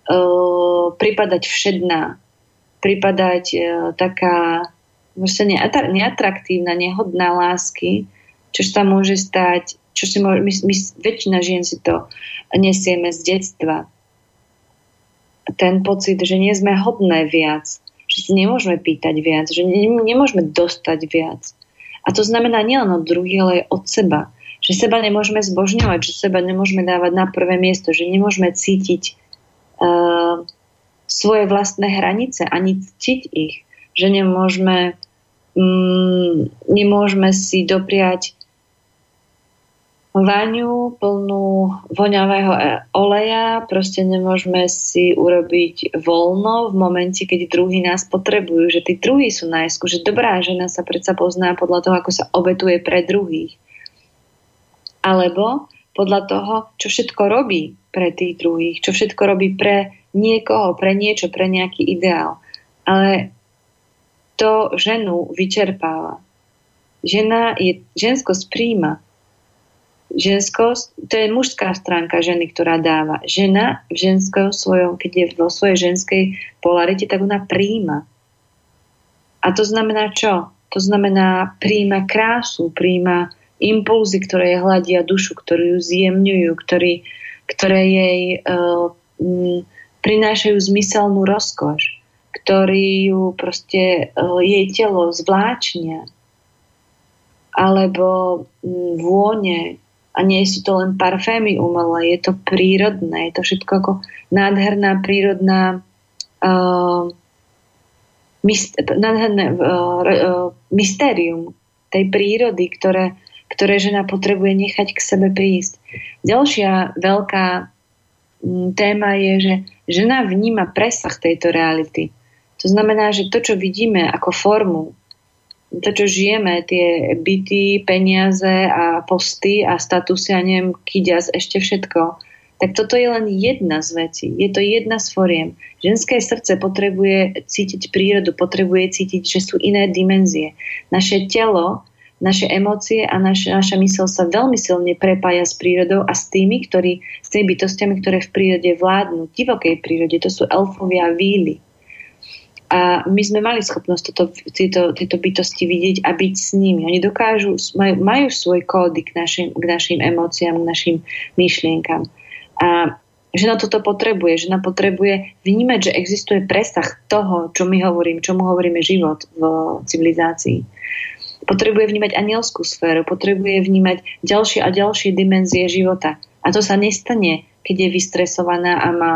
pripadať všedná, pripadať taká neatraktívna, nehodná lásky, čo sa môže stať, väčšina žien si to nesieme z detstva. Ten pocit, že nie sme hodné viac, že si nemôžeme pýtať viac, že nemôžeme dostať viac. A to znamená nielen od druhých, ale aj od seba. Že seba nemôžeme zbožňovať, že seba nemôžeme dávať na prvé miesto, že nemôžeme cítiť svoje vlastné hranice, ani ctiť ich. Že nemôžeme si dopriať vaňu plnú voňavého oleja, proste nemôžeme si urobiť voľno v momente, keď druhí nás potrebujú, že tí druhí sú najskôr, že dobrá žena sa predsa pozná podľa toho, ako sa obetuje pre druhých. Alebo podľa toho, čo všetko robí pre tých druhých, čo všetko robí pre niekoho, pre niečo, pre nejaký ideál. Ale to ženu vyčerpáva. Ženskosť príjma. Ženskosť, to je mužská stránka ženy, ktorá dáva. Žena keď je vo svojej ženskej polarite, tak ona príjma. A to znamená čo? To znamená príjma krásu, príjma impulzy, ktoré jej hladia dušu, ktoré ju zjemňujú, ktoré jej prinášajú zmyselnú rozkoš, ktorí ju proste jej telo zvláčnia. Alebo vône. A nie sú to len parfémy umelé, je to prírodné, je to všetko ako nádherná prírodná mystérium tej prírody, ktoré žena potrebuje nechať k sebe prísť. Ďalšia veľká téma je, že žena vníma presah tejto reality. To znamená, že to, čo vidíme ako formu, to, čo žijeme, tie byty, peniaze a posty a statusy a neviem, kyďas, ešte všetko, tak toto je len jedna z vecí. Je to jedna z foriem. Ženské srdce potrebuje cítiť prírodu, potrebuje cítiť, že sú iné dimenzie. Naše telo, naše emócie a naša myseľ sa veľmi silne prepája s prírodou a s tými bytostiami, ktoré v prírode vládnu, divokej prírode. To sú elfovia a víly. A my sme mali schopnosť tieto bytosti vidieť a byť s nimi. Oni majú svoj kódy k našim emóciám, k našim myšlienkam. A žena toto potrebuje. Žena potrebuje vnímať, že existuje presah toho, čomu hovoríme život v civilizácii. Potrebuje vnímať anielskú sféru, potrebuje vnímať ďalšie a ďalšie dimenzie života. A to sa nestane, keď je vystresovaná a má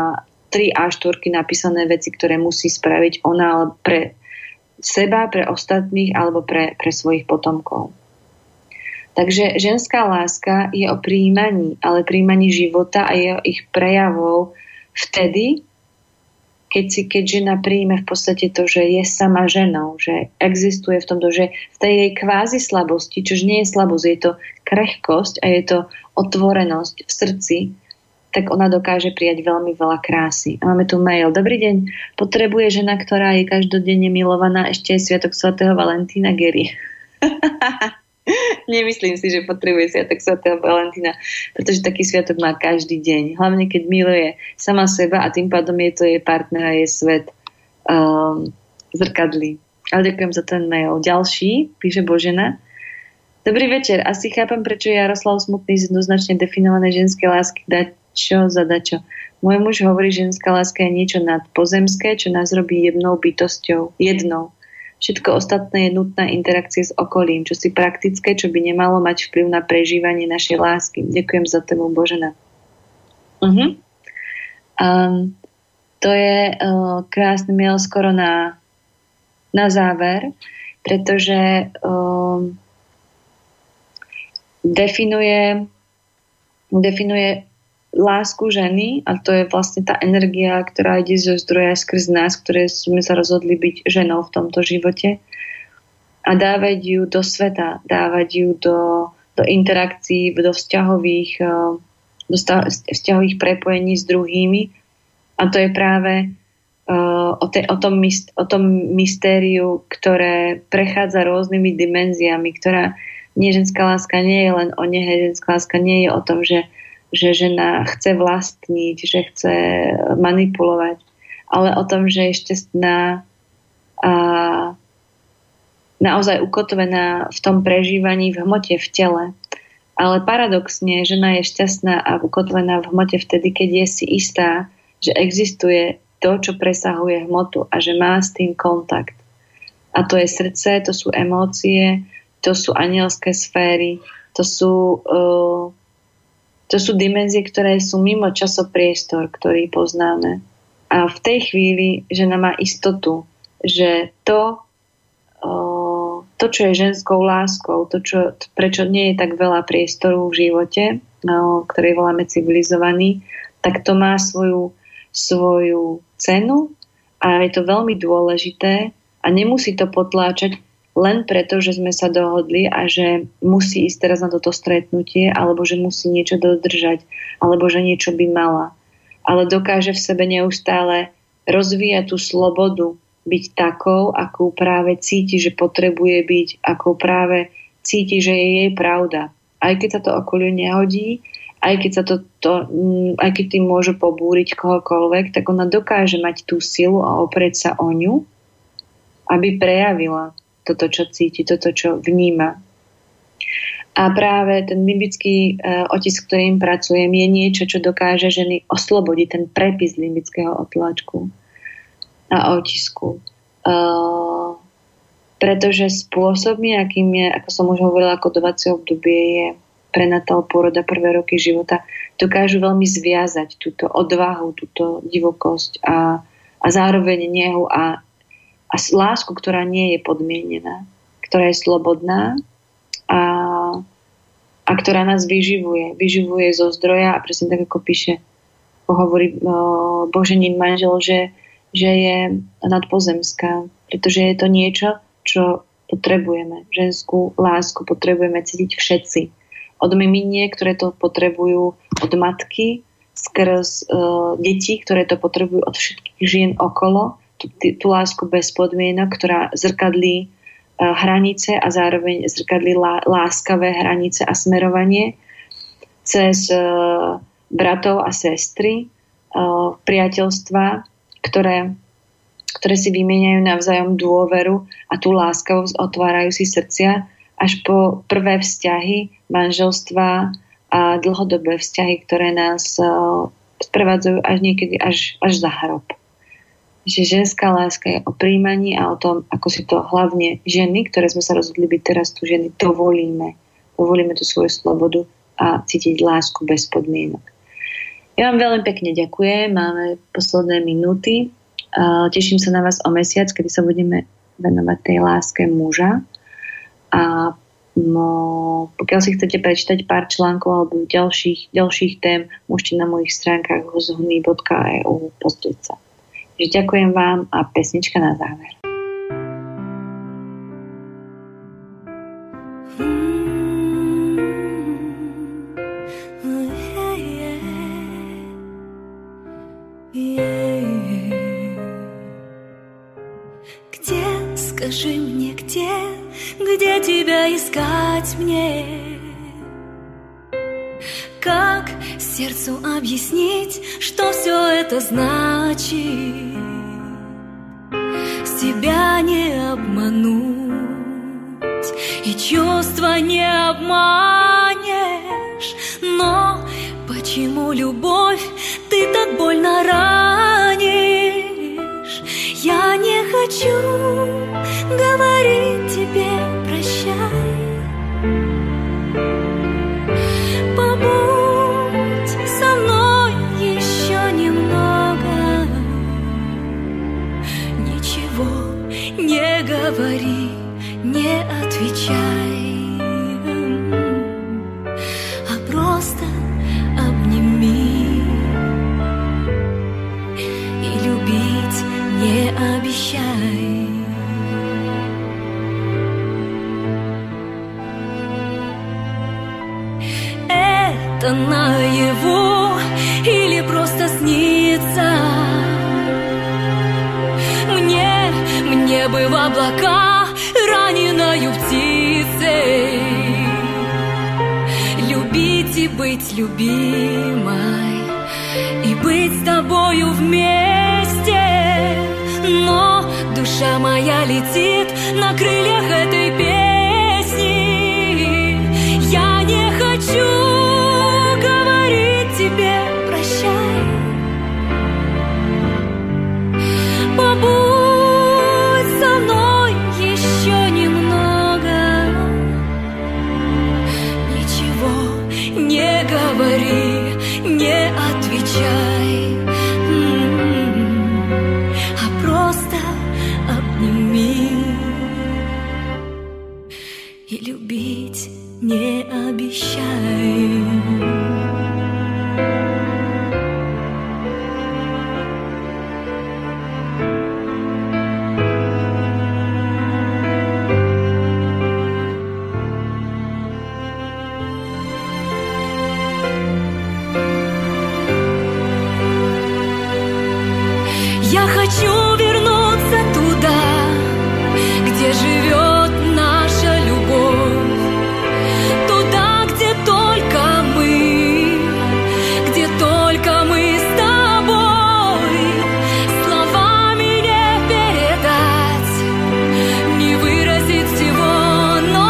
3 A4 napísané veci, ktoré musí spraviť ona pre seba, pre ostatných alebo pre svojich potomkov. Takže ženská láska je o prijímaní, ale prijímaní života a je o ich prejavov vtedy, keď žena príjme v podstate to, že je sama ženou, že existuje v tomto, že v tej jej kvázi slabosti, čož nie je slabosť, je to krehkosť a je to otvorenosť v srdci, tak ona dokáže prijať veľmi veľa krásy. A máme tu mail. Dobrý deň, potrebuje žena, ktorá je každodenne milovaná, ešte je sviatok svätého Valentína Geri. Nemyslím si, že potrebuje sviatok svätého Valentína, pretože taký sviatok má každý deň. Hlavne, keď miluje sama seba a tým pádom je to jej partner a jej svet zrkadlí. Ale ďakujem za ten mail. Ďalší, píše Božena. Dobrý večer. Asi chápem, prečo je Jaroslav Smutný z jednoznačne definované ženské lásky dačo za dačo. Môj muž hovorí, že ženská láska je niečo nadpozemské, čo nás robí jednou bytosťou. Jednou. Všetko ostatné je nutná interakcie s okolím, čo si praktické, čo by nemalo mať vplyv na prežívanie našej lásky. Ďakujem za tému, Božena. To je krásny mail skoro na záver, pretože definuje lásku ženy a to je vlastne tá energia, ktorá ide zo zdroja skrz nás, ktoré sme sa rozhodli byť ženou v tomto živote a dávať ju do sveta, dávať ju do interakcií, do vzťahových prepojení s druhými a to je práve o tom mystériu, ktoré prechádza rôznymi dimenziami, ktorá ženská láska nie je len o nehe, ženská láska nie je o tom, že žena chce vlastniť, že chce manipulovať, ale o tom, že je šťastná a naozaj ukotvená v tom prežívaní v hmote, v tele. Ale paradoxne, žena je šťastná a ukotvená v hmote vtedy, keď je si istá, že existuje to, čo presahuje hmotu a že má s tým kontakt. A to je srdce, to sú emócie, to sú anielské sféry, to sú dimenzie, ktoré sú mimo časopriestor, ktorý poznáme. A v tej chvíli žena má istotu, že to, čo je ženskou láskou, prečo nie je tak veľa priestoru v živote, ktorý voláme civilizovaný, tak to má svoju cenu a je to veľmi dôležité a nemusí to potláčať len preto, že sme sa dohodli a že musí ísť teraz na toto stretnutie, alebo že musí niečo dodržať, alebo že niečo by mala. Ale dokáže v sebe neustále rozvíjať tú slobodu, byť takou, akú práve cíti, že potrebuje byť, akú práve cíti, že je jej pravda. Aj keď sa to okoliu nehodí, aj keď tým môžu pobúriť kohokoľvek, tak ona dokáže mať tú silu a oprieť sa o ňu, aby prejavila toto, čo cíti, toto, čo vníma. A práve ten limbický otisk, ktorým pracujem, je niečo, čo dokáže ženy oslobodiť, ten prepis limbického otlačku a otisku. Pretože spôsobmi, akým je, ako som už hovorila, kodovacie obdobie je prenatal, pôroda, prvé roky života, dokážu veľmi zviazať túto odvahu, túto divokosť a zároveň nehu a lásku, ktorá nie je podmienená, ktorá je slobodná a ktorá nás vyživuje. Vyživuje zo zdroja a presne tak, ako píše, hovorí Boženín manžel, že je nadpozemská, pretože je to niečo, čo potrebujeme. Ženskú lásku potrebujeme cítiť všetci. Od miminiek, ktoré to potrebujú, od matky, skrz detí, ktoré to potrebujú od všetkých žien okolo, tú lásku bez podmienok, ktorá zrkadlí hranice a zároveň zrkadlí láskavé hranice a smerovanie cez bratov a sestry, priateľstva, ktoré si vymieňajú navzájom dôveru a tú láskavosť, otvárajú si srdcia až po prvé vzťahy, manželstva a dlhodobé vzťahy, ktoré nás sprevádzajú až niekedy až za hrob. Že ženská láska je o prijímaní a o tom, ako si to hlavne ženy, ktoré sme sa rozhodli byť teraz tu ženy, dovolíme tú svoju slobodu a cítiť lásku bez podmienok. Ja vám veľmi pekne ďakujem. Máme posledné minúty. Teším sa na vás o mesiac, kedy sa budeme venovať tej láske muža. A pokiaľ si chcete prečítať pár článkov alebo ďalších tém, môžete na mojich stránkach hozhny.eu pozrieť sa. Ďakujem vám a pesnička na záver. Скажи мне, где тебя искать мне? Как сердцу объяснить, что все это значит? Себя не обмануть и чувства не обманешь. Но почему, любовь, ты так больно ранишь? Я не хочу говорить тебе прощай. Побудь со мной еще немного. Ничего не говори, не отвечай, а просто обними и любить не обещай. Это наяву или просто снится? Мне бы в облака раненою птицей любить и быть любимой, и быть с тобою вместе. Но душа моя летит на крыльях этой песни. Я не хочу говорить тебе прощай. Побудь со мной еще немного. Ничего не говори, не отвечай, а просто обними и любить не обещай. Я хочу вернуться туда, где живет наша любовь, туда, где только мы с тобой. Словами не передать, не выразить всего, но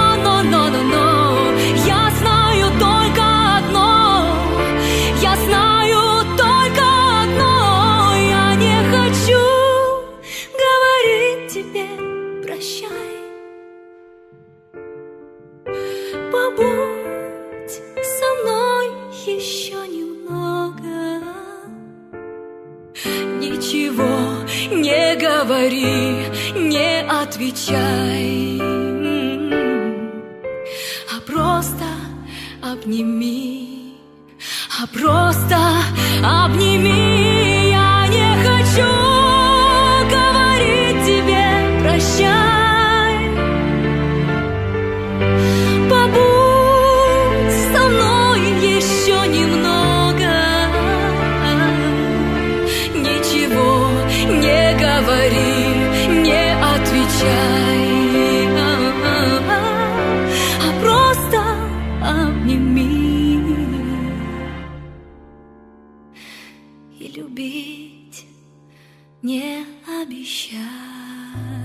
я знаю только одно, я знаю только одно. Я не хочу говорить тебе прощай. Побудь со мной еще немного. Ничего не говори, не отвечай, а просто обними, а просто обними. Я не хочу говорить тебе прощай. Побудь со мной еще немного. Ничего не говори, не отвечай, а просто обними и любить не обещай.